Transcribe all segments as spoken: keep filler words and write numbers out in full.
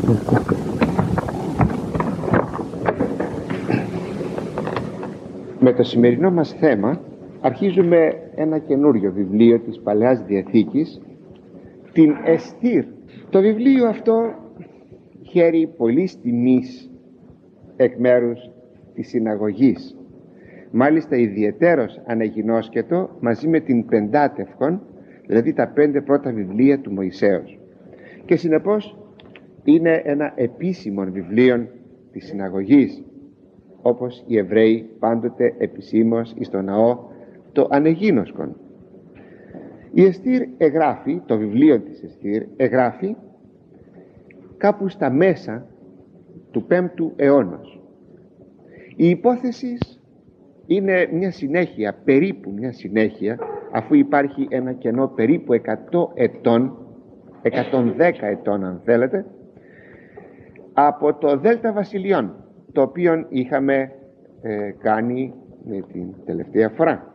Με το σημερινό μας θέμα αρχίζουμε ένα καινούριο βιβλίο της Παλαιάς Διαθήκης, την Εστήρ. Το βιβλίο αυτό χαίρει πολλής τιμής εκ μέρους της συναγωγής, μάλιστα ιδιαιτέρως αναγινώσκετο μαζί με την Πεντάτευκον, δηλαδή τα πέντε πρώτα βιβλία του Μωυσέως, και συνεπώς είναι ένα επίσημο βιβλίο της συναγωγής, όπως οι Εβραίοι πάντοτε επισήμως εις το ναό το ανεγίνωσκον. Η Εστήρ εγγράφει, το βιβλίο της Εστήρ εγγράφει κάπου στα μέσα του πέμπτου αιώνα. Η υπόθεση είναι μια συνέχεια, περίπου μια συνέχεια, αφού υπάρχει ένα κενό περίπου εκατό ετών, εκατόν δέκα ετών αν θέλετε, από το Δέλτα Βασιλειών, το οποίο είχαμε ε, κάνει με την τελευταία φορά.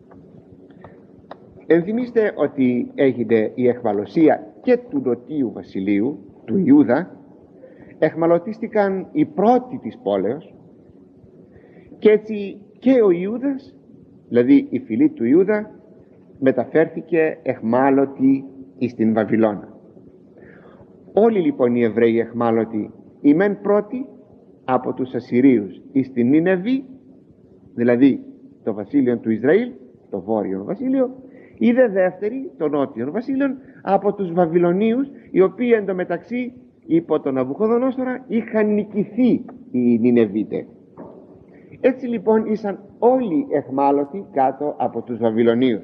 Ενθυμίστε ότι έγινε η εχμαλωσία και του νοτίου βασιλείου, του Ιούδα. Εχμαλωτίστηκαν οι πρώτοι της πόλεως, και έτσι και ο Ιούδας, δηλαδή η φυλή του Ιούδα, μεταφέρθηκε εχμάλωτη εις την Βαβυλώνα. Όλοι λοιπόν οι Εβραίοι εχμάλωτοι, οι μεν πρώτοι από τους Ασσυρίους εις την Νίνεβη, δηλαδή το βασίλειο του Ισραήλ, το βόρειο βασίλειο, ή δε δεύτεροι, το νότιο βασίλειο, από τους Βαβυλωνίους, οι οποίοι εντωμεταξύ υπό τον Ναβουχοδονόσορα είχαν νικηθεί οι Νινεβίτες. Έτσι λοιπόν ήσαν όλοι εχμάλωτοι κάτω από τους Βαβυλωνίους.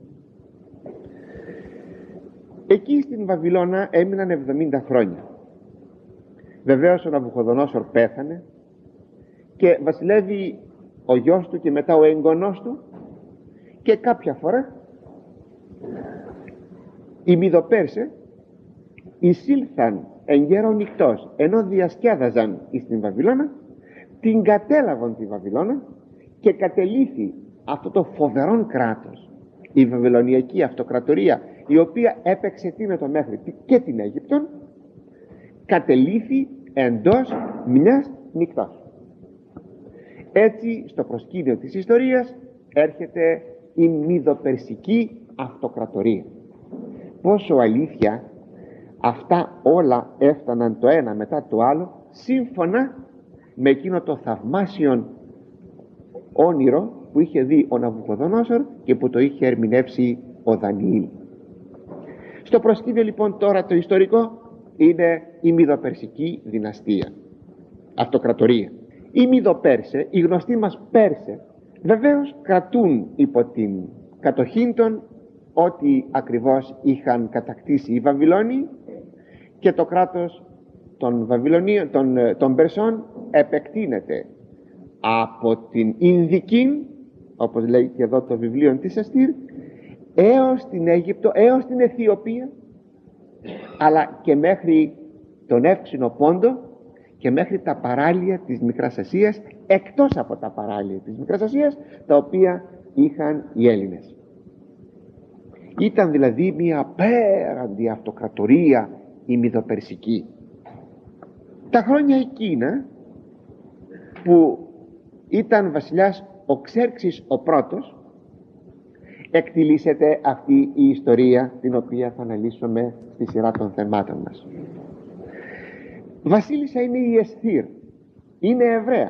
Εκεί στην Βαβυλώνα έμειναν εβδομήντα χρόνια. Βεβαίως ο Ναβουχοδονόσορ πέθανε και βασιλεύει ο γιος του και μετά ο έγγονός του, και κάποια φορά οι Μηδοπέρσες εισήλθαν εν γέρο νυχτός, ενώ διασκέδαζαν στην Βαβυλώνα, την κατέλαβαν τη Βαβυλώνα και κατελήθη αυτό το φοβερόν κράτος, η Βαβυλωνιακή Αυτοκρατορία, η οποία έπαιξε τίνετο μέχρι και την Αίγυπτον, κατελήθη εντός μιας νυχτός. Έτσι στο προσκήνιο της ιστορίας έρχεται η Μηδοπερσική Αυτοκρατορία. Πόσο αλήθεια αυτά όλα έφταναν το ένα μετά το άλλο, σύμφωνα με εκείνο το θαυμάσιο όνειρο που είχε δει ο Ναβουχοδονόσορ και που το είχε ερμηνεύσει ο Δανιήλ. Στο προσκήνιο λοιπόν τώρα το ιστορικό είναι η Μηδοπερσική δυναστεία, αυτοκρατορία. Οι Μηδοπέρσες, οι γνωστοί μας Πέρσες, βεβαίως κρατούν υπό την κατοχή των ό,τι ακριβώς είχαν κατακτήσει οι Βαβυλώνοι, και το κράτος των Βαβυλωνίων, των, των Περσών, επεκτείνεται από την Ινδική, όπως λέει και εδώ το βιβλίο της Εστήρ, έως την Αίγυπτο, έως την Αιθιοπία, αλλά και μέχρι τον Εύξηνο Πόντο και μέχρι τα παράλια της Μικράς Ασίας, εκτός από τα παράλια της Μικράς Ασίας, τα οποία είχαν οι Έλληνες. Ήταν δηλαδή μια απέραντη αυτοκρατορία η Μηδοπερσική. Τα χρόνια εκείνα που ήταν βασιλιάς ο Ξέρξης ο πρώτος, εκτιλήσεται αυτή η ιστορία, την οποία θα αναλύσουμε στη σειρά των θεμάτων μας. Βασίλισσα είναι η Εστήρ, είναι Εβραία,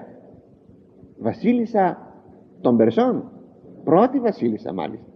βασίλισσα των Περσών, πρώτη βασίλισσα μάλιστα,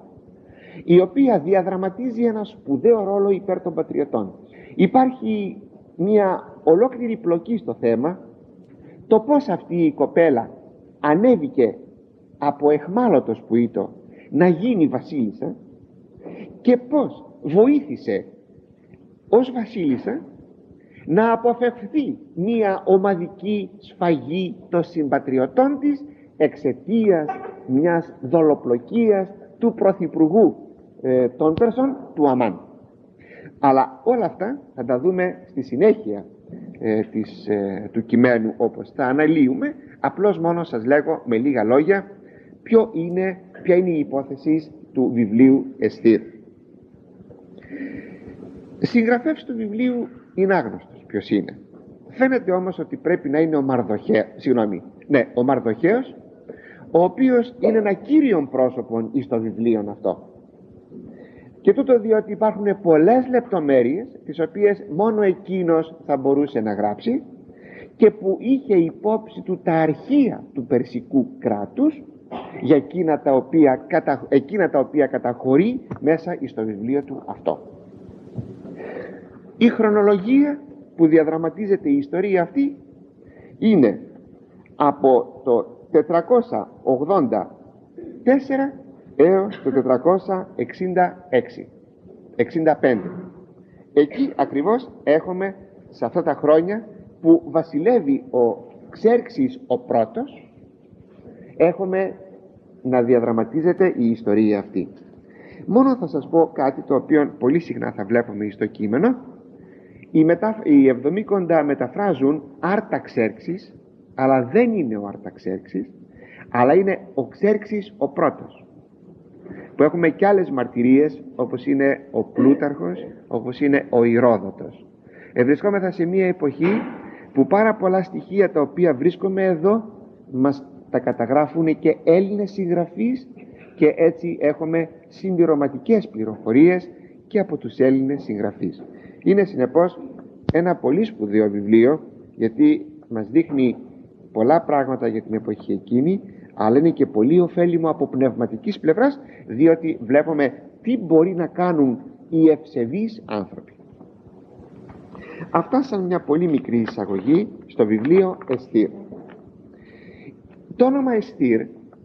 η οποία διαδραματίζει ένα σπουδαίο ρόλο υπέρ των πατριωτών. Υπάρχει μια ολόκληρη πλοκή στο θέμα, το πως αυτή η κοπέλα ανέβηκε από εχμάλωτος που ήταν να γίνει βασίλισσα, και πως βοήθησε ως βασίλισσα να αποφευθεί μια ομαδική σφαγή των συμπατριωτών της εξαιτίας μιας δολοπλοκίας του πρωθυπουργού ε, των Περσών, του Αμάν. Αλλά όλα αυτά θα τα δούμε στη συνέχεια ε, της, ε, του κειμένου, όπως θα αναλύουμε. Απλώς μόνο σας λέγω με λίγα λόγια ποιο είναι, ποια είναι η υπόθεση του βιβλίου Εστήρ. Συγγραφεύς του βιβλίου είναι άγνωστος. ποιος είναι. Φαίνεται όμως ότι πρέπει να είναι ο Μαρδοχέος, συγγνώμη, ναι, ο Μαρδοχέος, ο οποίος είναι ένα κύριο πρόσωπο εις το βιβλίο αυτό. Και τούτο διότι υπάρχουν πολλές λεπτομέρειες τις οποίες μόνο εκείνος θα μπορούσε να γράψει και που είχε υπόψη του τα αρχεία του περσικού κράτους για εκείνα τα οποία, κατα... εκείνα τα οποία καταχωρεί μέσα εις το βιβλίο του αυτό. Η χρονολογία που διαδραματίζεται η ιστορία αυτή είναι από το τετρακόσια ογδόντα τέσσερα έως το τετρακόσια εξήντα έξι εξήντα πέντε. Εκεί ακριβώς έχουμε, σε αυτά τα χρόνια που βασιλεύει ο Ξέρξης ο πρώτος, έχουμε να διαδραματίζεται η ιστορία αυτή. Μόνο θα σας πω κάτι το οποίο πολύ συχνά θα βλέπουμε στο κείμενο. Οι, μετα... οι Εβδομήκοντα μεταφράζουν Άρταξέρξης, αλλά δεν είναι ο Άρταξέρξης, αλλά είναι ο Ξέρξης ο πρώτος, που έχουμε και άλλες μαρτυρίες, όπως είναι ο Πλούταρχος, όπως είναι ο Ηρόδοτος. Ευρισκόμεθα σε μια εποχή που πάρα πολλά στοιχεία τα οποία βρίσκουμε εδώ μας τα καταγράφουν και Έλληνες συγγραφείς, και έτσι έχουμε συμπληρωματικές πληροφορίες και από τους Έλληνες συγγραφείς. Είναι συνεπώς ένα πολύ σπουδαίο βιβλίο, γιατί μας δείχνει πολλά πράγματα για την εποχή εκείνη, αλλά είναι και πολύ ωφέλιμο από πνευματικής πλευράς, διότι βλέπουμε τι μπορεί να κάνουν οι ευσεβείς άνθρωποι. Αυτά σαν μια πολύ μικρή εισαγωγή στο βιβλίο Εστίρ. Το όνομα Εστίρ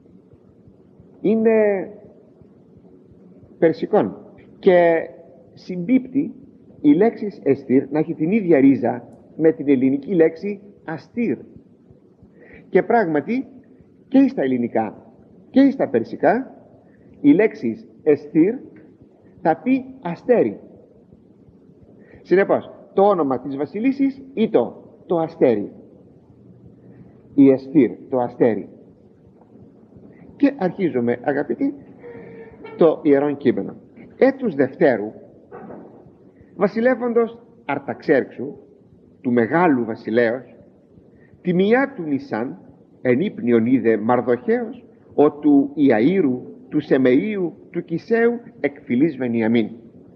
είναι περσικόν και συμπίπτει η λέξη Εστίρ να έχει την ίδια ρίζα με την ελληνική λέξη αστήρ. Και πράγματι και στα ελληνικά και στα περσικά η λέξη Εστίρ θα πει αστέρι. Συνεπώς το όνομα της βασιλίσσης ή το, το αστέρι, η Εστίρ, το αστέρι. Και αρχίζουμε, αγαπητοί, το Ιερόν Κείμενο. Έτους Δευτέρου, βασιλεύοντος Αρταξέρξου, του μεγάλου βασιλέως, τη μία του Νισάν, εν ύπνιον είδε Μαρδοχέος, ο του Ιαΐρου, του Σεμεΐου, του Κισαίου, εκ φυλής Βενιαμίν.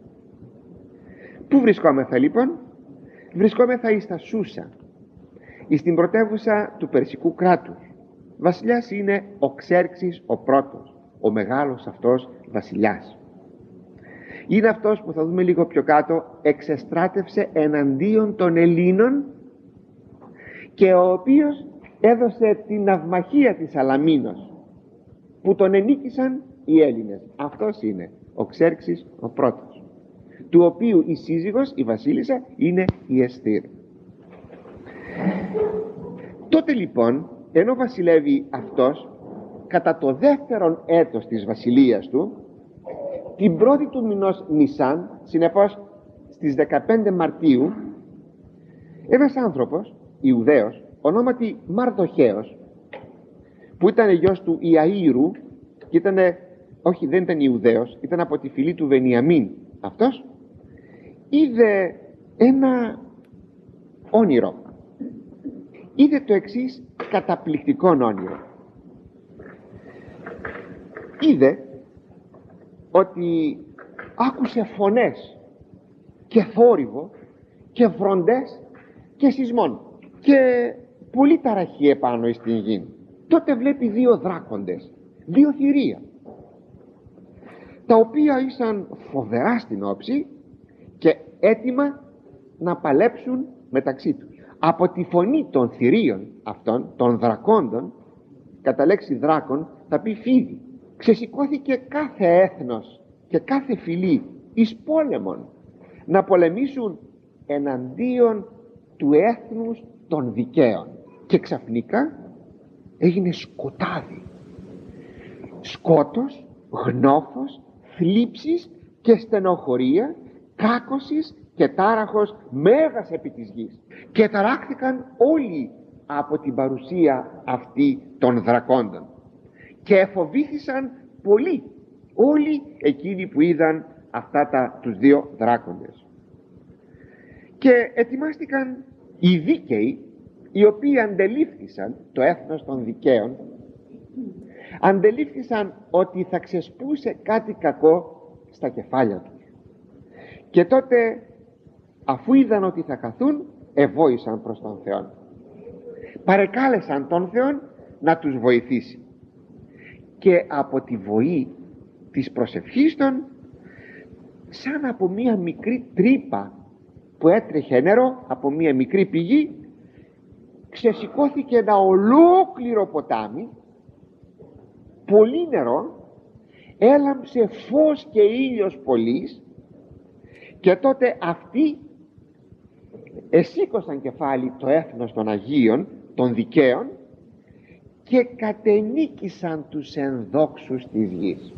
Πού βρισκόμεθα λοιπόν? Βρισκόμεθα εις τα Σούσα, εις την πρωτεύουσα του περσικού κράτους. Βασιλιάς είναι ο Ξέρξης ο πρώτος, ο μεγάλος αυτός βασιλιάς. Είναι αυτός που θα δούμε λίγο πιο κάτω, εξεστράτευσε εναντίον των Ελλήνων και ο οποίος έδωσε την ναυμαχία της Αλαμίνος που τον ενίκησαν οι Έλληνες. Αυτός είναι ο Ξέρξης ο πρώτος, του οποίου η σύζυγος, η βασίλισσα, είναι η Εστίρ. Τότε λοιπόν, ενώ βασιλεύει αυτός, κατά το δεύτερον έτος της βασιλείας του, την πρώτη του μηνός Νισάν, συνεπώς στις δεκαπέντε Μαρτίου, ένας άνθρωπος, Ιουδαίος, ονόματι Μαρδοχέος, που ήταν γιος του Ιαΐρου, και ήτανε, όχι δεν ήταν Ιουδαίος, ήταν από τη φυλή του Βενιαμίν αυτός, είδε ένα όνειρο. Είδε το εξής καταπληκτικό όνειρο. Είδε ότι άκουσε φωνές και θόρυβο και βροντές και σεισμών και πολύ ταραχή επάνω στην γη. Τότε βλέπει δύο δράκοντες, δύο θηρία, τα οποία ήσαν φοβερά στην όψη και έτοιμα να παλέψουν μεταξύ τους. Από τη φωνή των θηρίων αυτών, των δρακόντων, κατά λέξη δράκων θα πει φίδι, ξεσηκώθηκε κάθε έθνος και κάθε φυλή εις πόλεμον να πολεμήσουν εναντίον του έθνους των δικαίων. Και ξαφνικά έγινε σκοτάδι, σκότος, γνώφος, θλίψεις και στενοχωρία, κάκωσης και τάραχος μέγας επί της γης, και ταράχθηκαν όλοι από την παρουσία αυτή των δρακόντων και εφοβήθησαν πολύ όλοι εκείνοι που είδαν αυτά τα, τους δύο δράκοντες. Και ετοιμάστηκαν οι δίκαιοι, οι οποίοι αντελήφθησαν το έθνος των δικαίων, αντελήφθησαν ότι θα ξεσπούσε κάτι κακό στα κεφάλια τους, και τότε αφού είδαν ότι θα χαθούν, εβόησαν προς τον Θεό, παρεκάλεσαν τον Θεό να τους βοηθήσει, και από τη βοή της προσευχής των, σαν από μία μικρή τρύπα που έτρεχε νερό από μία μικρή πηγή, ξεσηκώθηκε ένα ολόκληρο ποτάμι, πολύ νερό, έλαμψε φως και ήλιος πολύς, και τότε αυτοί εσήκωσαν κεφάλι το έθνος των Αγίων, των δικαίων, και κατενίκησαν τους ενδόξους της γης.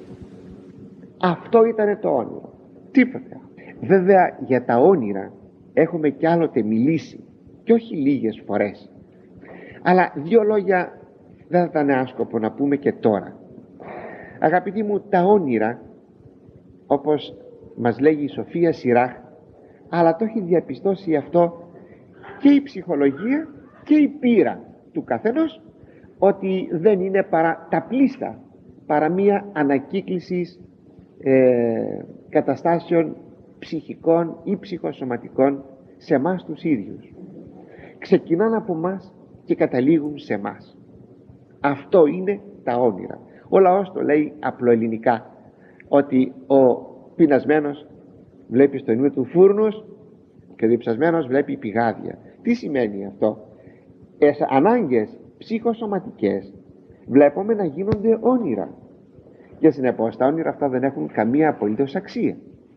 Αυτό ήταν το όνειρο, τίποτα. Βέβαια για τα όνειρα έχουμε κι άλλοτε μιλήσει, και όχι λίγες φορές, αλλά δύο λόγια δεν θα ήταν άσκοπο να πούμε και τώρα. Αγαπητοί μου, τα όνειρα, όπως μας λέγει η Σοφία Σιράχ, αλλά το έχει διαπιστώσει αυτό και η ψυχολογία και η πείρα του καθενός, ότι δεν είναι παρά τα πλήστα, παρά μία ανακύκληση ε, καταστάσεων ψυχικών ή ψυχοσωματικών σε εμάς τους ίδιους. Ξεκινάνε από μας και καταλήγουν σε εμάς. Αυτό είναι τα όνειρα. Ο λαός το λέει απλοελληνικά, ότι ο πεινασμένος βλέπει στο νου του φούρνους και ο διψασμένος βλέπει πηγάδια. Τι σημαίνει αυτό? Εσ, ανάγκες ψυχοσωματικές βλέπουμε να γίνονται όνειρα, και συνεπώς τα όνειρα αυτά δεν έχουν καμία απολύτως αξία.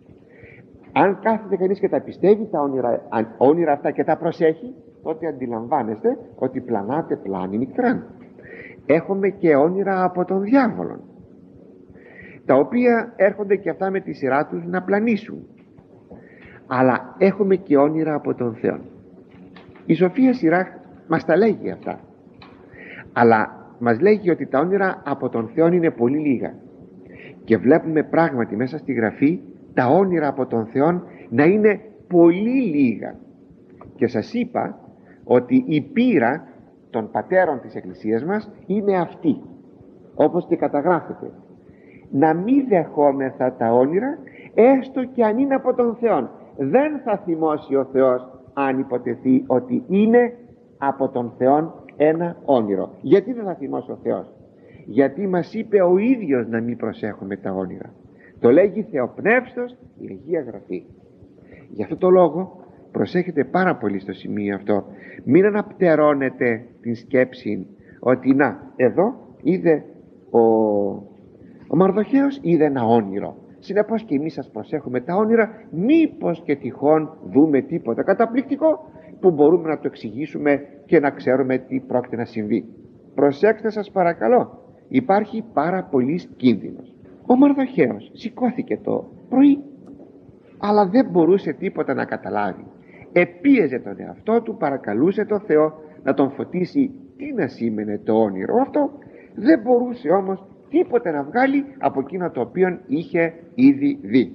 Αν κάθεται κανείς και τα πιστεύει τα όνειρα, όνειρα αυτά και τα προσέχει, τότε αντιλαμβάνεστε ότι πλανάτε πλάνη νυχτράν. Έχουμε και όνειρα από τον διάβολο, τα οποία έρχονται και αυτά με τη σειρά τους να πλανήσουν. Αλλά έχουμε και όνειρα από τον Θεό. Η Σοφία Σιράχ μας τα λέγει αυτά, αλλά μας λέγει ότι τα όνειρα από τον Θεό είναι πολύ λίγα, και βλέπουμε πράγματι μέσα στη Γραφή τα όνειρα από τον Θεό να είναι πολύ λίγα. Και σας είπα ότι η πείρα των πατέρων της Εκκλησίας μας είναι αυτή, όπως και καταγράφεται, να μην δεχόμεθα τα όνειρα, έστω και αν είναι από τον Θεό. Δεν θα θυμώσει ο Θεός αν υποτεθεί ότι είναι από τον Θεό ένα όνειρο. Γιατί δεν θα θυμώσει ο Θεός? Γιατί μας είπε ο ίδιος να μην προσέχουμε τα όνειρα. Το λέγει Θεοπνεύστος η Αγία Γραφή. Γι' αυτό το λόγο προσέχετε πάρα πολύ στο σημείο αυτό. Μην αναπτερώνετε την σκέψη ότι να, εδώ είδε ο, ο Μαρδοχέος είδε ένα όνειρο, συνεπώς και εμείς σας προσέχουμε τα όνειρα, μήπως και τυχόν δούμε τίποτα καταπληκτικό που μπορούμε να το εξηγήσουμε και να ξέρουμε τι πρόκειται να συμβεί. Προσέξτε σας παρακαλώ, υπάρχει πάρα πολύς κίνδυνος. Ο Μαρδοχέος σηκώθηκε το πρωί, αλλά δεν μπορούσε τίποτα να καταλάβει. Επίεζε τον εαυτό του, παρακαλούσε τον Θεό να τον φωτίσει τι να σήμαινε το όνειρο αυτό. Δεν μπορούσε όμως τίποτα να βγάλει από εκείνο το οποίο είχε ήδη δει.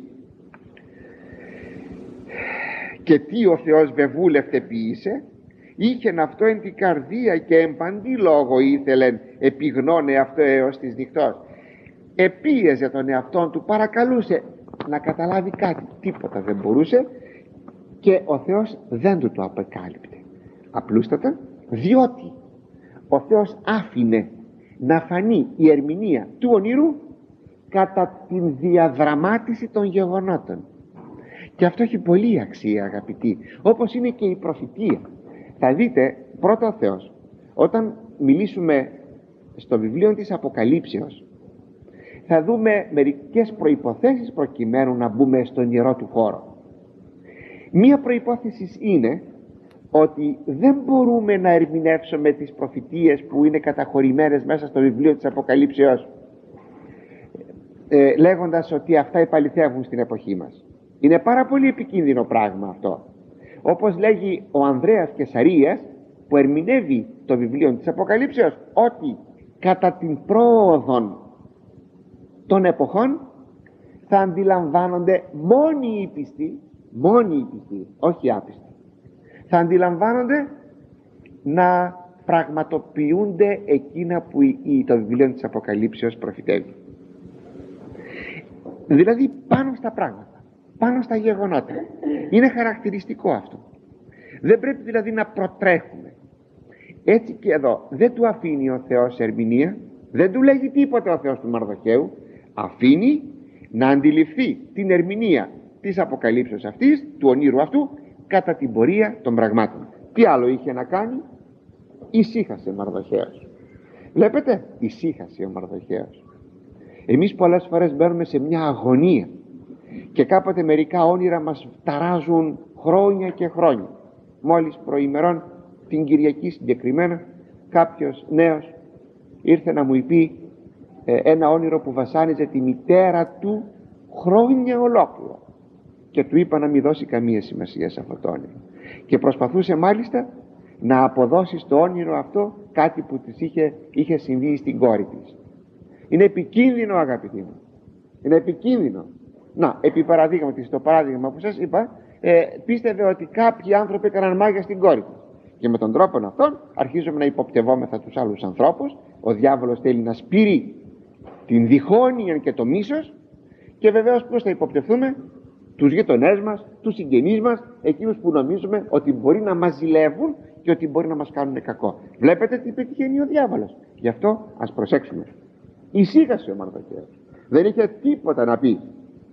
Και τι ο Θεός βεβούλευτε ποιήσε, είχεν αυτό εν την καρδία και εν παντή λόγο ήθελεν επιγνώνε αυτό έως της νυχτός. Επίεζε τον εαυτόν του, παρακαλούσε να καταλάβει κάτι, τίποτα δεν μπορούσε, και ο Θεός δεν του το απεκάλυπτε. Απλούστατα διότι ο Θεός άφηνε να φανεί η ερμηνεία του ονείρου κατά την διαδραμάτιση των γεγονότων. Και αυτό έχει πολύ αξία, αγαπητοί, όπως είναι και η προφητεία. Θα δείτε πρώτα ο Θεός, όταν μιλήσουμε στο βιβλίο της Αποκαλύψεως, θα δούμε μερικές προϋποθέσεις προκειμένου να μπούμε στον ιερό του χώρο. Μία προϋπόθεση είναι ότι δεν μπορούμε να ερμηνεύσουμε τις προφητείες που είναι καταχωρημένες μέσα στο βιβλίο της Αποκαλύψεως ε, λέγοντας ότι αυτά επαληθεύουν στην εποχή μας. Είναι πάρα πολύ επικίνδυνο πράγμα αυτό. Όπως λέγει ο Ανδρέας Κεσαρίας, που ερμηνεύει το βιβλίο της Αποκαλύψεως, ότι κατά την πρόοδον των εποχών θα αντιλαμβάνονται μόνοι οι πιστοί μόνοι οι πιστοί, όχι οι άπιστοι, θα αντιλαμβάνονται να πραγματοποιούνται εκείνα που η, η, το βιβλίο της Αποκαλύψεως προφητεύει. Δηλαδή πάνω στα πράγματα, πάνω στα γεγονότα. Είναι χαρακτηριστικό αυτό. Δεν πρέπει δηλαδή να προτρέχουμε. Έτσι και εδώ δεν του αφήνει ο Θεός ερμηνεία, δεν του λέγει τίποτα ο Θεός του Μαρδοχαίου, αφήνει να αντιληφθεί την ερμηνεία της Αποκαλύψεως αυτής, του ονείρου αυτού, κατά την πορεία των πραγμάτων. Τι άλλο είχε να κάνει? Ησύχασε ο Μαρδοχαίος. Βλέπετε, ησύχασε ο Μαρδοχαίος. Εμείς πολλές φορές μπαίνουμε σε μια αγωνία και κάποτε μερικά όνειρα μας ταράζουν χρόνια και χρόνια. Μόλις προημερών, την Κυριακή συγκεκριμένα, κάποιος νέος ήρθε να μου πει ε, ένα όνειρο που βασάνιζε τη μητέρα του χρόνια ολόκληρα, και του είπα να μην δώσει καμία σημασία σε αυτό το όνειρο, και προσπαθούσε μάλιστα να αποδώσει στο όνειρο αυτό κάτι που της είχε, είχε συμβεί στην κόρη της. Είναι επικίνδυνο, αγαπητοί μου, είναι επικίνδυνο. Να, επί παραδείγματι, στο παράδειγμα που σας είπα, ε, πίστευε ότι κάποιοι άνθρωποι έκαναν μάγια στην κόρη της, και με τον τρόπο αυτόν αρχίζουμε να υποπτευόμεθα τους άλλους ανθρώπους. Ο διάβολος θέλει να σπείρει την διχόνοια και το μίσος, και βεβαίως πώς θα υποπτευθούμε? Τους γειτονές μας, τους συγγενείς μας, εκείνους που νομίζουμε ότι μπορεί να μας ζηλεύουν και ότι μπορεί να μας κάνουν κακό. Βλέπετε τι πετυχαίνει ο διάβολος. Γι' αυτό ας προσέξουμε. Ησύχασε ο Μαρδοχαίος, δεν είχε τίποτα να πει.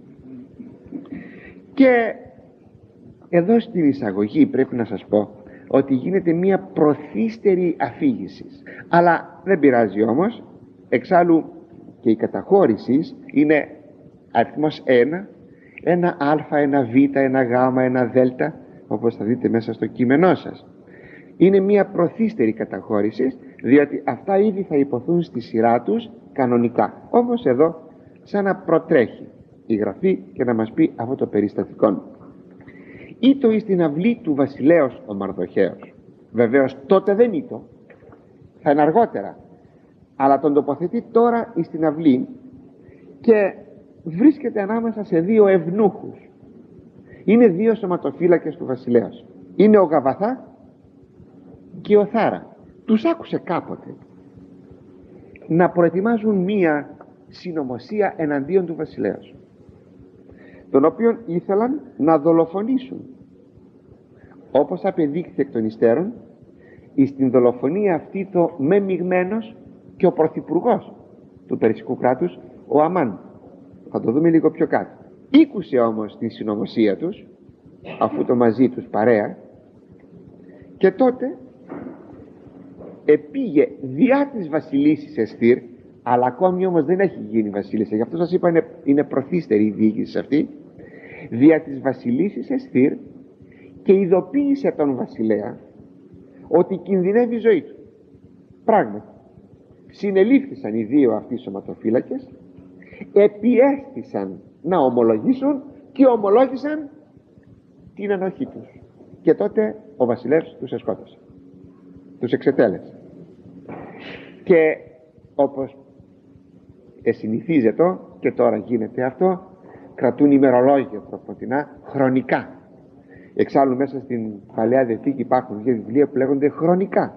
Και εδώ στην εισαγωγή πρέπει να σας πω ότι γίνεται μια προθύστερη αφήγηση, αλλά δεν πειράζει όμως. Εξάλλου και η καταχώρηση είναι αριθμός ένα, ένα α, ένα β, ένα γ, ένα δ, όπως θα δείτε μέσα στο κείμενό σας. Είναι μια προθύστερη καταχώρηση, διότι αυτά ήδη θα υποθούν στη σειρά τους κανονικά. Όμως εδώ σαν να προτρέχει η Γραφή και να μας πει αυτό το περιστατικό. Ήτο εις την αυλή του βασιλέως ο Μαρδοχαίος. Βεβαίως τότε δεν ήτο, θα είναι αργότερα, αλλά τον τοποθετεί τώρα εις την αυλή και βρίσκεται ανάμεσα σε δύο ευνούχους. Είναι δύο σωματοφύλακες του βασιλέως. Είναι ο Γαβαθά και ο Θάρα. Τους άκουσε κάποτε να προετοιμάζουν μία συνωμοσία εναντίον του βασιλέως, τον οποίον ήθελαν να δολοφονήσουν. Όπως απεδείχθηκε εκ των υστέρων, εις την δολοφονία αυτή το μεμειγμένος και ο πρωθυπουργός του Περσικού κράτους, ο Αμάν. Θα το δούμε λίγο πιο κάτω. Ήκουσε όμως την συνωμοσία τους, αφού το μαζί τους παρέα, και τότε επήγε διά της βασιλίσσης Εσθήρ, αλλά ακόμη όμως δεν έχει γίνει βασίλισσα, γι' αυτό σας είπα είναι, είναι προθύστερη η διοίκηση αυτή, δια της βασιλίσσης Εσθήρ, και ειδοποίησε τον βασιλέα ότι κινδυνεύει η ζωή του. Πράγματι, συνελήφθησαν οι δύο αυτοί σωματοφύλακες, επιέστησαν να ομολογήσουν και ομολόγησαν την ανοχή τους, και τότε ο βασιλεύς τους εσκότωσε, τους εξετέλεσε. Και όπως εσυνηθίζεται και τώρα γίνεται αυτό, κρατούν ημερολόγια τροποντινά χρονικά. Εξάλλου μέσα στην Παλαιά Διαθήκη υπάρχουν δύο βιβλία που λέγονται χρονικά.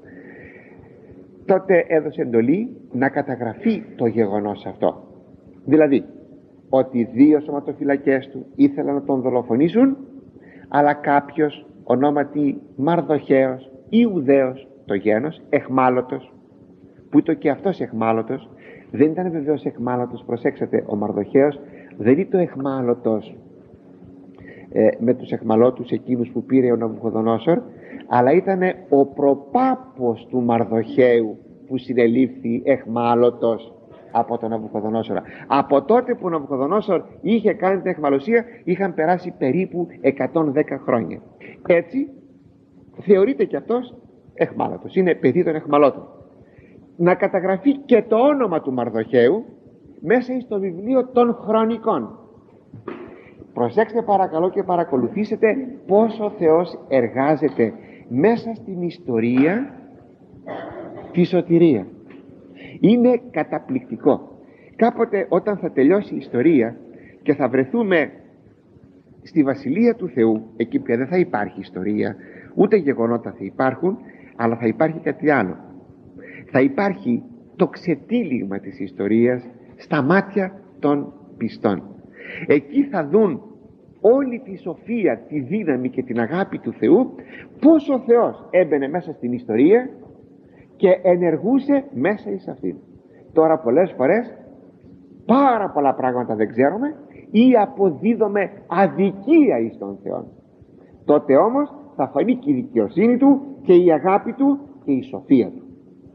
Τότε έδωσε εντολή να καταγραφεί το γεγονός αυτό, δηλαδή ότι δύο σωματοφυλακές του ήθελαν να τον δολοφονήσουν, αλλά κάποιος ονόματι Μαρδοχαίος, Ιουδαίος το γένος, εχμάλωτος, που ήταν και αυτός εχμάλωτος, δεν ήταν βεβαίως εχμάλωτος, προσέξτε, ο Μαρδοχαίος δεν ήταν εχμάλωτος ε, με τους εχμαλώτους εκείνους που πήρε ο Ναβουχοδονόσορ, αλλά ήταν ο προπάπος του Μαρδοχαίου που συνελήφθη εχμάλωτος από τον Ναβουχοδονόσορα. Από τότε που ο Ναβουχοδονόσορ είχε κάνει την εχμαλωσία είχαν περάσει περίπου εκατόν δέκα χρόνια. Έτσι θεωρείται και αυτός εχμάλωτος, είναι παιδί των εχμαλώτων. Να καταγραφεί και το όνομα του Μαρδοχαίου μέσα στο βιβλίο των χρονικών. Προσέξτε παρακαλώ και παρακολουθήσετε πώς ο Θεός εργάζεται μέσα στην ιστορία τη σωτηρία. Είναι καταπληκτικό. Κάποτε όταν θα τελειώσει η ιστορία και θα βρεθούμε στη Βασιλεία του Θεού, εκεί πια δεν θα υπάρχει ιστορία, ούτε γεγονότα θα υπάρχουν, αλλά θα υπάρχει κάτι άλλο. Θα υπάρχει το ξετύλιγμα της ιστορίας στα μάτια των πιστών. Εκεί θα δουν όλη τη σοφία, τη δύναμη και την αγάπη του Θεού, πώς ο Θεός έμπαινε μέσα στην ιστορία και ενεργούσε μέσα εις αυτήν. Τώρα πολλές φορές πάρα πολλά πράγματα δεν ξέρουμε ή αποδίδουμε αδικία εις τον Θεό. Τότε όμως θα φανεί και η δικαιοσύνη του και η αγάπη του και η σοφία του.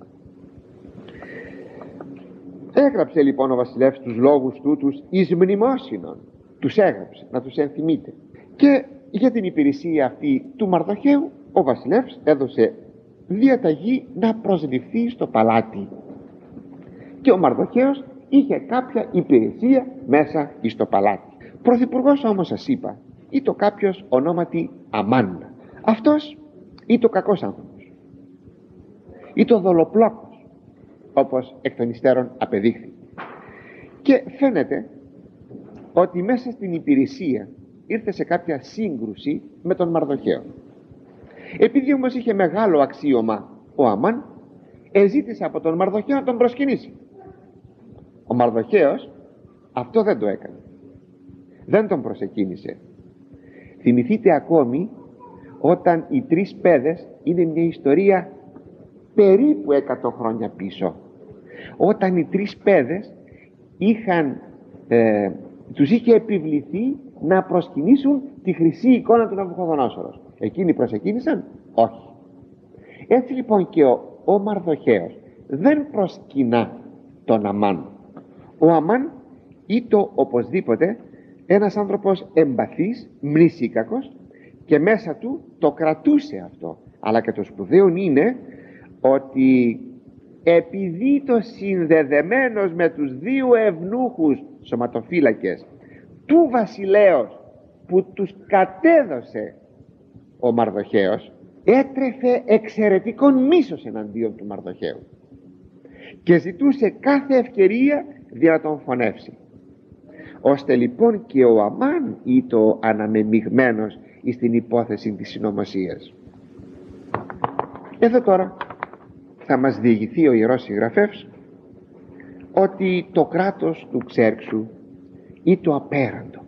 Έγραψε λοιπόν ο βασιλεύς τους λόγους τούτους εις μνημόσυνον. Τους έγραψε να τους ενθυμείτε. Και για την υπηρεσία αυτή του Μαρδοχαίου ο βασιλεύς έδωσε διαταγή να προσληφθεί στο παλάτι. Και ο Μαρδοχαίος είχε κάποια υπηρεσία μέσα στο παλάτι. Πρωθυπουργός όμως, σας είπα, ήταν κάποιος ονόματι Αμάν. Αυτός ήταν κακός άνθρωπος, ήταν δολοπλόκος, όπως εκ των υστέρων απεδείχθη. Και φαίνεται ότι μέσα στην υπηρεσία ήρθε σε κάποια σύγκρουση με τον Μαρδοχαίο. Επειδή όμως είχε μεγάλο αξίωμα ο Αμάν, εζήτησε από τον Μαρδοχαίο να τον προσκυνήσει. Ο Μαρδοχαίος αυτό δεν το έκανε, δεν τον προσεκίνησε. Θυμηθείτε ακόμη όταν οι τρεις παιδες, είναι μια ιστορία περίπου εκατό χρόνια πίσω, όταν οι τρεις παιδες είχαν ε, τους είχε επιβληθεί να προσκυνήσουν τη χρυσή εικόνα του Ναβουχοδονόσορος. Εκείνοι προσεκίνησαν? Όχι. Έτσι λοιπόν και ο, ο Μαρδοχαίος δεν προσκυνά τον Αμάν. Ο Αμάν ήταν οπωσδήποτε ένας άνθρωπος εμπαθής, μνησίκακος, και μέσα του το κρατούσε αυτό. Αλλά και το σπουδαίο είναι ότι επειδή το συνδεδεμένος με τους δύο ευνούχους σωματοφύλακες του βασιλέως που τους κατέδωσε ο Μαρδοχαίος, έτρεφε εξαιρετικόν μίσος εναντίον του Μαρδοχαίου και ζητούσε κάθε ευκαιρία για να τον φωνεύσει, ώστε λοιπόν και ο Αμάν ήταν αναμεμειγμένος στην υπόθεση της συνωμοσίας. Εδώ τώρα θα μας διηγηθεί ο Ιερός Συγγραφεύς ότι το κράτος του Ξέρξου ή το απέραντο,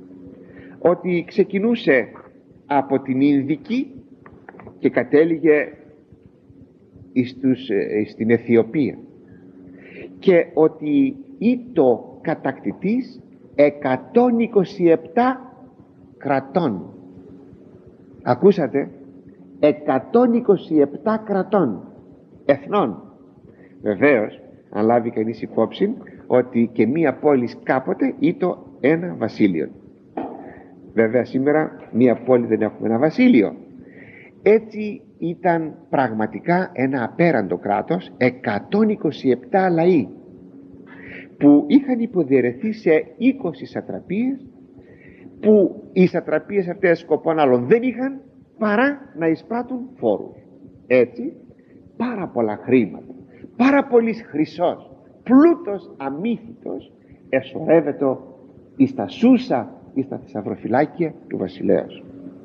ότι ξεκινούσε από την Ινδική και κατέληγε στους, στην Αιθιοπία, και ότι ήτο κατακτητής εκατόν είκοσι επτά κρατών. Ακούσατε, εκατόν είκοσι επτά κρατών, εθνών. Βεβαίως, αν λάβει κανείς υπόψη ότι και μία πόλη κάποτε ήταν ένα βασίλειο. Βέβαια σήμερα μία πόλη δεν έχουμε ένα βασίλειο. Έτσι ήταν πραγματικά ένα απέραντο κράτος, εκατόν είκοσι επτά λαοί που είχαν υποδιαιρεθεί σε είκοσι σατραπίες, που οι σατραπίες αυτές σκοπόν άλλον δεν είχαν παρά να εισπράττουν φόρους. Έτσι πάρα πολλά χρήματα, πάρα πολύς χρυσός, πλούτος αμύθιτος εσωρεύεται εις τα Σούσα ή στα θησαυροφυλάκια του βασιλέως.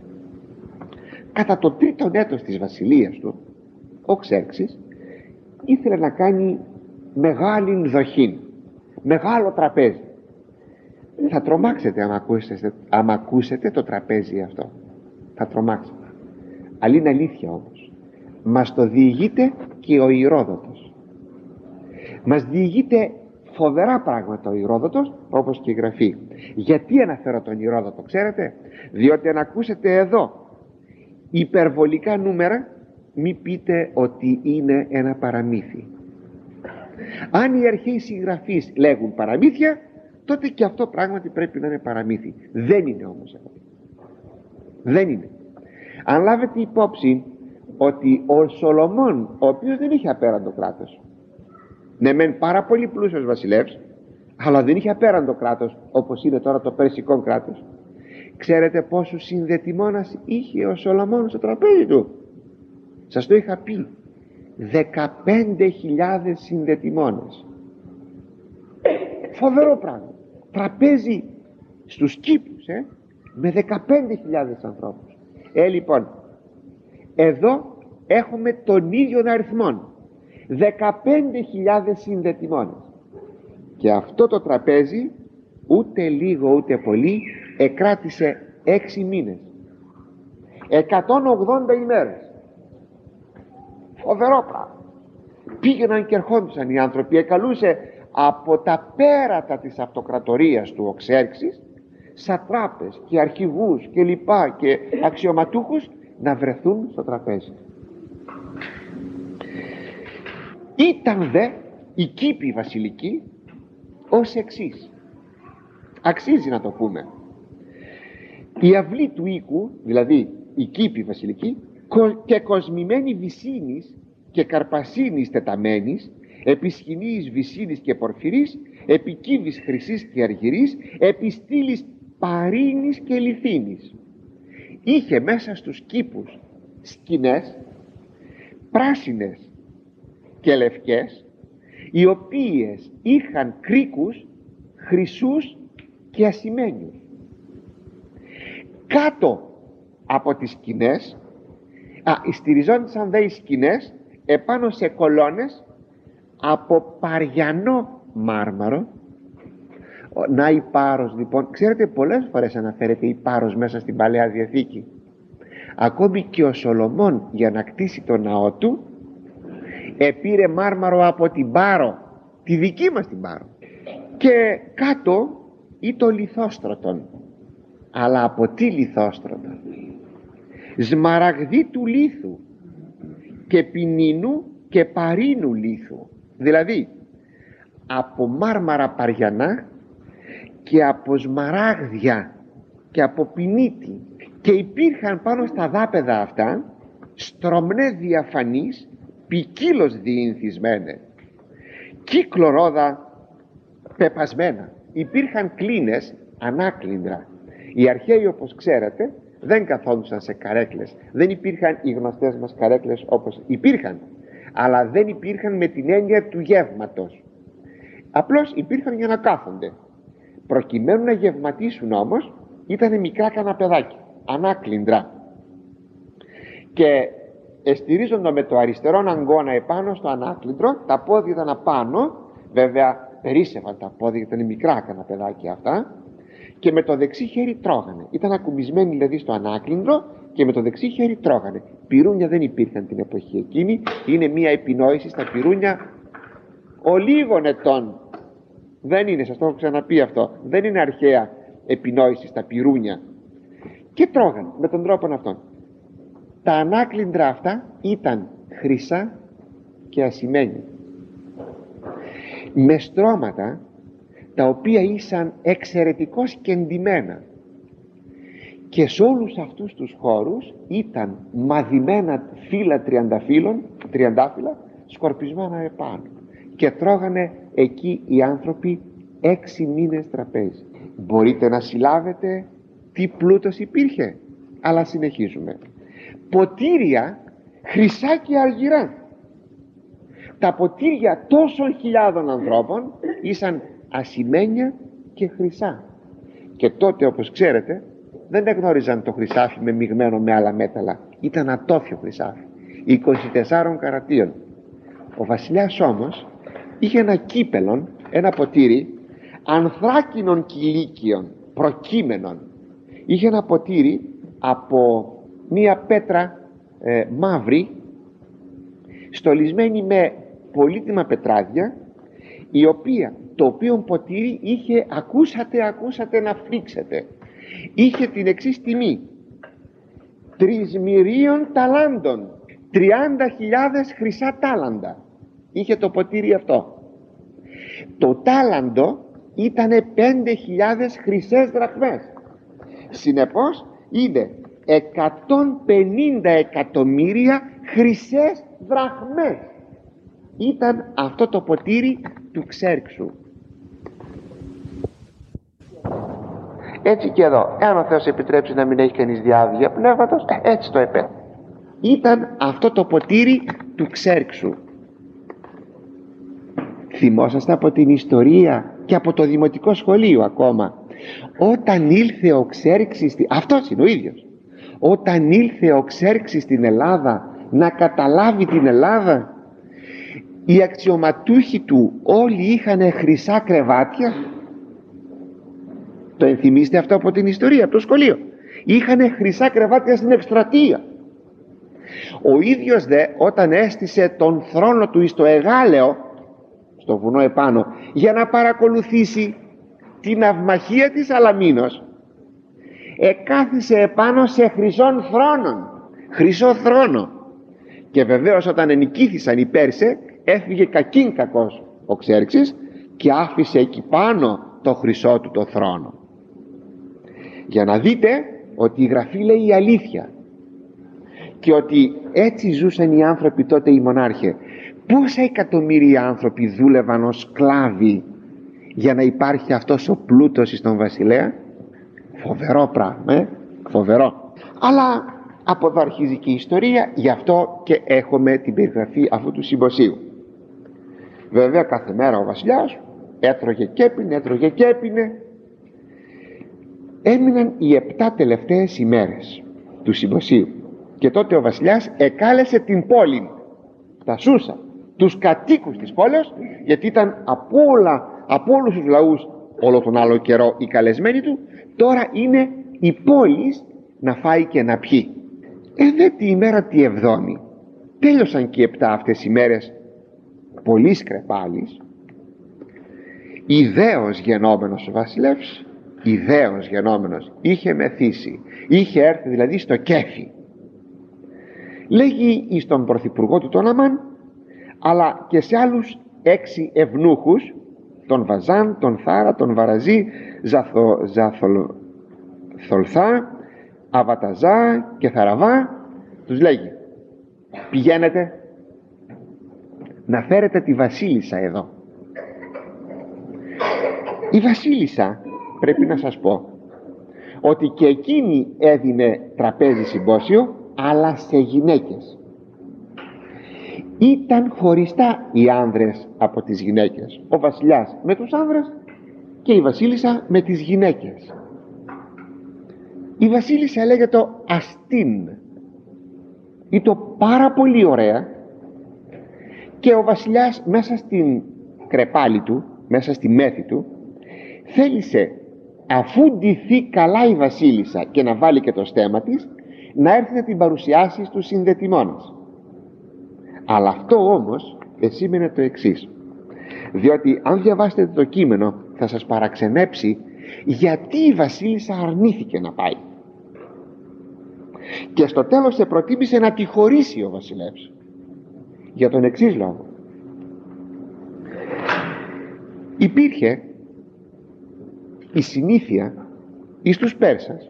Κατά το τρίτον έτος της βασιλείας του, ο Ξέρξης ήθελε να κάνει μεγάλη δοχή, μεγάλο τραπέζι. Θα τρομάξετε άμα ακούσετε, άμα ακούσετε το τραπέζι αυτό, θα τρομάξετε. Αλλά είναι αλήθεια όμως. Μας το διηγείται και ο Ηρόδοτος. Μας διηγείται φοβερά πράγματα ο Ηρόδοτος, όπως και η Γραφή. Γιατί αναφέρω τον Ηρόδοτο, ξέρετε? Διότι αν ακούσετε εδώ υπερβολικά νούμερα, μη πείτε ότι είναι ένα παραμύθι. Αν οι αρχαίοι συγγραφείς λέγουν παραμύθια, τότε και αυτό πράγματι πρέπει να είναι παραμύθι. Δεν είναι όμως αυτό. Δεν είναι. Αν λάβετε υπόψη ότι ο Σολομών, ο οποίος δεν είχε απέραντο κράτος, ναι μεν πάρα πολύ πλούσιος βασιλεύς, αλλά δεν είχε απέραντο κράτος όπως είναι τώρα το περσικό κράτος. Ξέρετε πόσους συνδετημόνας είχε ο Σολομών στο τραπέζι του? Σας το είχα πει, δεκαπέντε χιλιάδες συνδετημόνες. Φοβερό πράγμα. Τραπέζι στους κήπους, ε? με δεκαπέντε χιλιάδες ανθρώπους. Ε, λοιπόν, εδώ έχουμε τον ίδιο αριθμό, δεκαπέντε χιλιάδες συνδετημόνες. Και αυτό το τραπέζι, ούτε λίγο ούτε πολύ, εκράτησε έξι μήνες, εκατόν ογδόντα ημέρες. Φοβερό πράγμα. Πήγαιναν και ερχόντουσαν οι άνθρωποι, εκαλούσε από τα πέρατα της αυτοκρατορίας του ο Ξέρξης σατράπες και αρχηγούς και λοιπά και αξιωματούχους να βρεθούν στο τραπέζι. Ήταν δε η κήπη βασιλική ως εξής. Αξίζει να το πούμε. Η αυλή του οίκου, δηλαδή η κήπη βασιλική, και κοσμημένη βυσίνης και καρπασίνης τεταμένης, επί σκηνής βυσίνης και πορφυρής, επί κύβης χρυσής και αργυρής, επί στήλης παρίνης και λιθίνης. Είχε μέσα στους κήπους σκηνές πράσινες και λευκές, οι οποίες είχαν κρίκους χρυσούς και ασημένιους. Κάτω από τις σκηνές, α, στηριζόντουσαν δε οι σκηνές επάνω σε κολόνες από παριανό μάρμαρο. Να η Πάρος λοιπόν, ξέρετε, πολλές φορές αναφέρεται η Πάρος μέσα στην Παλαιά Διαθήκη. Ακόμη και ο Σολομών, για να κτίσει το ναό του, επήρε μάρμαρο από την Πάρο, τη δική μας την Πάρο. Και κάτω ή το λιθόστρωτον. Αλλά από τι λιθόστρωτον? Σμαραγδί του λίθου και πινίνου και παρίνου λίθου. Δηλαδή από μάρμαρα παριανά και από σμαράγδια και από πινίτη. Και υπήρχαν πάνω στα δάπεδα αυτά στρομνέ διαφανείς, ποικίλως διήνθισμένε, κύκλο ρόδα πεπασμένα. Υπήρχαν κλίνες ανάκλυντρα. Οι αρχαίοι, όπως ξέρετε, δεν καθόντουσαν σε καρέκλες. Δεν υπήρχαν οι γνωστές μας καρέκλες, όπως υπήρχαν, αλλά δεν υπήρχαν με την έννοια του γεύματος. Απλώς υπήρχαν για να κάθονται. Προκειμένου να γευματίσουν όμως, ήταν μικρά καναπεδάκια, ανάκλυντρα, και εστηρίζονταν με το αριστερό αγκώνα επάνω στο ανάκλυντρο, τα πόδια ήταν απάνω, βέβαια περίσσευαν τα πόδια, ήταν μικρά καναπεδάκια αυτά, και με το δεξί χέρι τρώγανε. Ήταν ακουμπισμένοι δηλαδή στο ανάκλυντρο και με το δεξί χέρι τρώγανε. Πυρούνια δεν υπήρχαν την εποχή εκείνη. Είναι μία επινόηση στα πυρούνια ολίγων ετών. Δεν είναι, σας το έχω ξαναπεί αυτό, δεν είναι αρχαία επινόηση στα πυρούνια. Και τρώγανε με τον τρόπο αυτόν. Τα ανάκλυντρα αυτά ήταν χρυσά και ασημένια, με στρώματα τα οποία ήσαν εξαιρετικώς κεντυμένα, και σε όλους αυτούς τους χώρους ήταν μαδημένα φύλλα τριανταφύλλων, τριαντάφυλλα σκορπισμένα επάνω, και τρώγανε εκεί οι άνθρωποι έξι μήνες τραπέζι. Μπορείτε να συλλάβετε τι πλούτος υπήρχε. Αλλά συνεχίζουμε. Ποτήρια χρυσά και αργυρά. Τα ποτήρια τόσων χιλιάδων ανθρώπων ήσαν ασημένια και χρυσά. Και τότε, όπως ξέρετε, δεν εγνώριζαν το χρυσάφι με μειγμένο με άλλα μέταλλα. Ήταν ατόφιο χρυσάφι, είκοσι τεσσάρων καρατίων. Ο βασιλιάς όμως είχε ένα κύπελον, ένα ποτήρι ανθράκινων κηλίκιων προκείμενων. Είχε ένα ποτήρι από μία πέτρα ε, μαύρη, στολισμένη με πολύτιμα πετράδια, η οποία, το οποίο ποτήρι είχε, ακούσατε, ακούσατε να φρίξετε, είχε την εξής τιμή: τρισμυρίων ταλάντων, τριάντα χιλιάδες χρυσά τάλαντα είχε το ποτήρι αυτό. Το τάλαντο ήτανε πέντε χιλιάδες χρυσές δραχμές. Συνεπώς είναι εκατόν πενήντα εκατομμύρια χρυσές δραχμές. Ήταν αυτό το ποτήρι του Ξέρξου. Έτσι και εδώ, εάν ο Θεός επιτρέψει να μην έχει κανείς διάβγεια πνεύματος, έτσι το επέ. Ήταν αυτό το ποτήρι του Ξέρξου. Θυμόσαστε από την ιστορία και από το δημοτικό σχολείο ακόμα Όταν ήλθε ο Ξέρξης, αυτός είναι ο ίδιος, όταν ήλθε ο Ξέρξης στην Ελλάδα να καταλάβει την Ελλάδα, οι αξιωματούχοι του όλοι είχαν χρυσά κρεβάτια. Το ενθυμίστε αυτό από την ιστορία, από το σχολείο. Είχαν χρυσά κρεβάτια στην εκστρατεία. Ο ίδιος δε, όταν έστησε τον θρόνο του εις το Εγάλεο, στο βουνό επάνω, για να παρακολουθήσει την αυμαχία της Αλαμίνος, εκάθισε επάνω σε χρυσόν θρόνον, χρυσό θρόνο. Και βεβαίως όταν ενικήθησαν οι Πέρσες, έφυγε κακήν κακός ο Ξέρξης και άφησε εκεί πάνω το χρυσό του το θρόνο. Για να δείτε ότι η Γραφή λέει η αλήθεια και ότι έτσι ζούσαν οι άνθρωποι τότε, οι μονάρχε. Πόσα εκατομμύρια άνθρωποι δούλευαν ως σκλάβοι για να υπάρχει αυτός ο πλούτος στον βασιλέα. Φοβερό πράγμα, ε? φοβερό. Αλλά από εδώ αρχίζει και η ιστορία, γι' αυτό και έχουμε την περιγραφή αυτού του συμποσίου. Βέβαια κάθε μέρα ο βασιλιάς έτρωγε και έπινε, έτρωγε και έπινε. Έμειναν οι επτά τελευταίες ημέρες του συμποσίου και τότε ο βασιλιάς εκάλεσε την πόλη, τα Σούσα, τους κατοίκους της πόλης, γιατί ήταν από, όλα, από όλους τους λαούς όλο τον άλλο καιρό οι καλεσμένοι του. Τώρα είναι η πόλη να φάει και να πιει. Ε, δε τη ημέρα τη εβδόμη τέλειωσαν και οι επτά αυτές οι μέρες πολύ κρεπάλης. Ιδαίος γενόμενος ο βασιλεύς, ιδαίος γενόμενος, είχε μεθύσει, είχε έρθει δηλαδή στο κέφι. Λέγει εις τον πρωθυπουργό του τον Αμάν, αλλά και σε άλλους έξι ευνούχους, τον Βαζάν, τον Θάρα, τον Βαραζή, Ζαθο, Ζαθολθά, Αβαταζά και Θαραβά, τους λέγει: πηγαίνετε να φέρετε τη βασίλισσα εδώ. Η βασίλισσα, πρέπει να σας πω ότι και εκείνη έδινε τραπέζι συμπόσιο, αλλά σε γυναίκες. Ήταν χωριστά οι άνδρες από τις γυναίκες, ο βασιλιάς με τους άνδρες και η βασίλισσα με τις γυναίκες. Η βασίλισσα λέγεται το αστίν, ή το πάρα πολύ ωραία, και ο βασιλιάς μέσα στην κρεπάλη του, μέσα στη μέθη του, θέλησε, αφού ντυθεί καλά η βασίλισσα και να βάλει και το στέμμα της, να έρθει να την παρουσιάσει στους συνδετημόνες. Αλλά αυτό όμως εσήμενε το εξής, διότι αν διαβάσετε το κείμενο θα σας παραξενέψει γιατί η βασίλισσα αρνήθηκε να πάει, και στο τέλος σε προτίμησε να τη χωρίσει ο βασιλεύς, για τον εξής λόγο. Υπήρχε η συνήθεια εις τους Πέρσας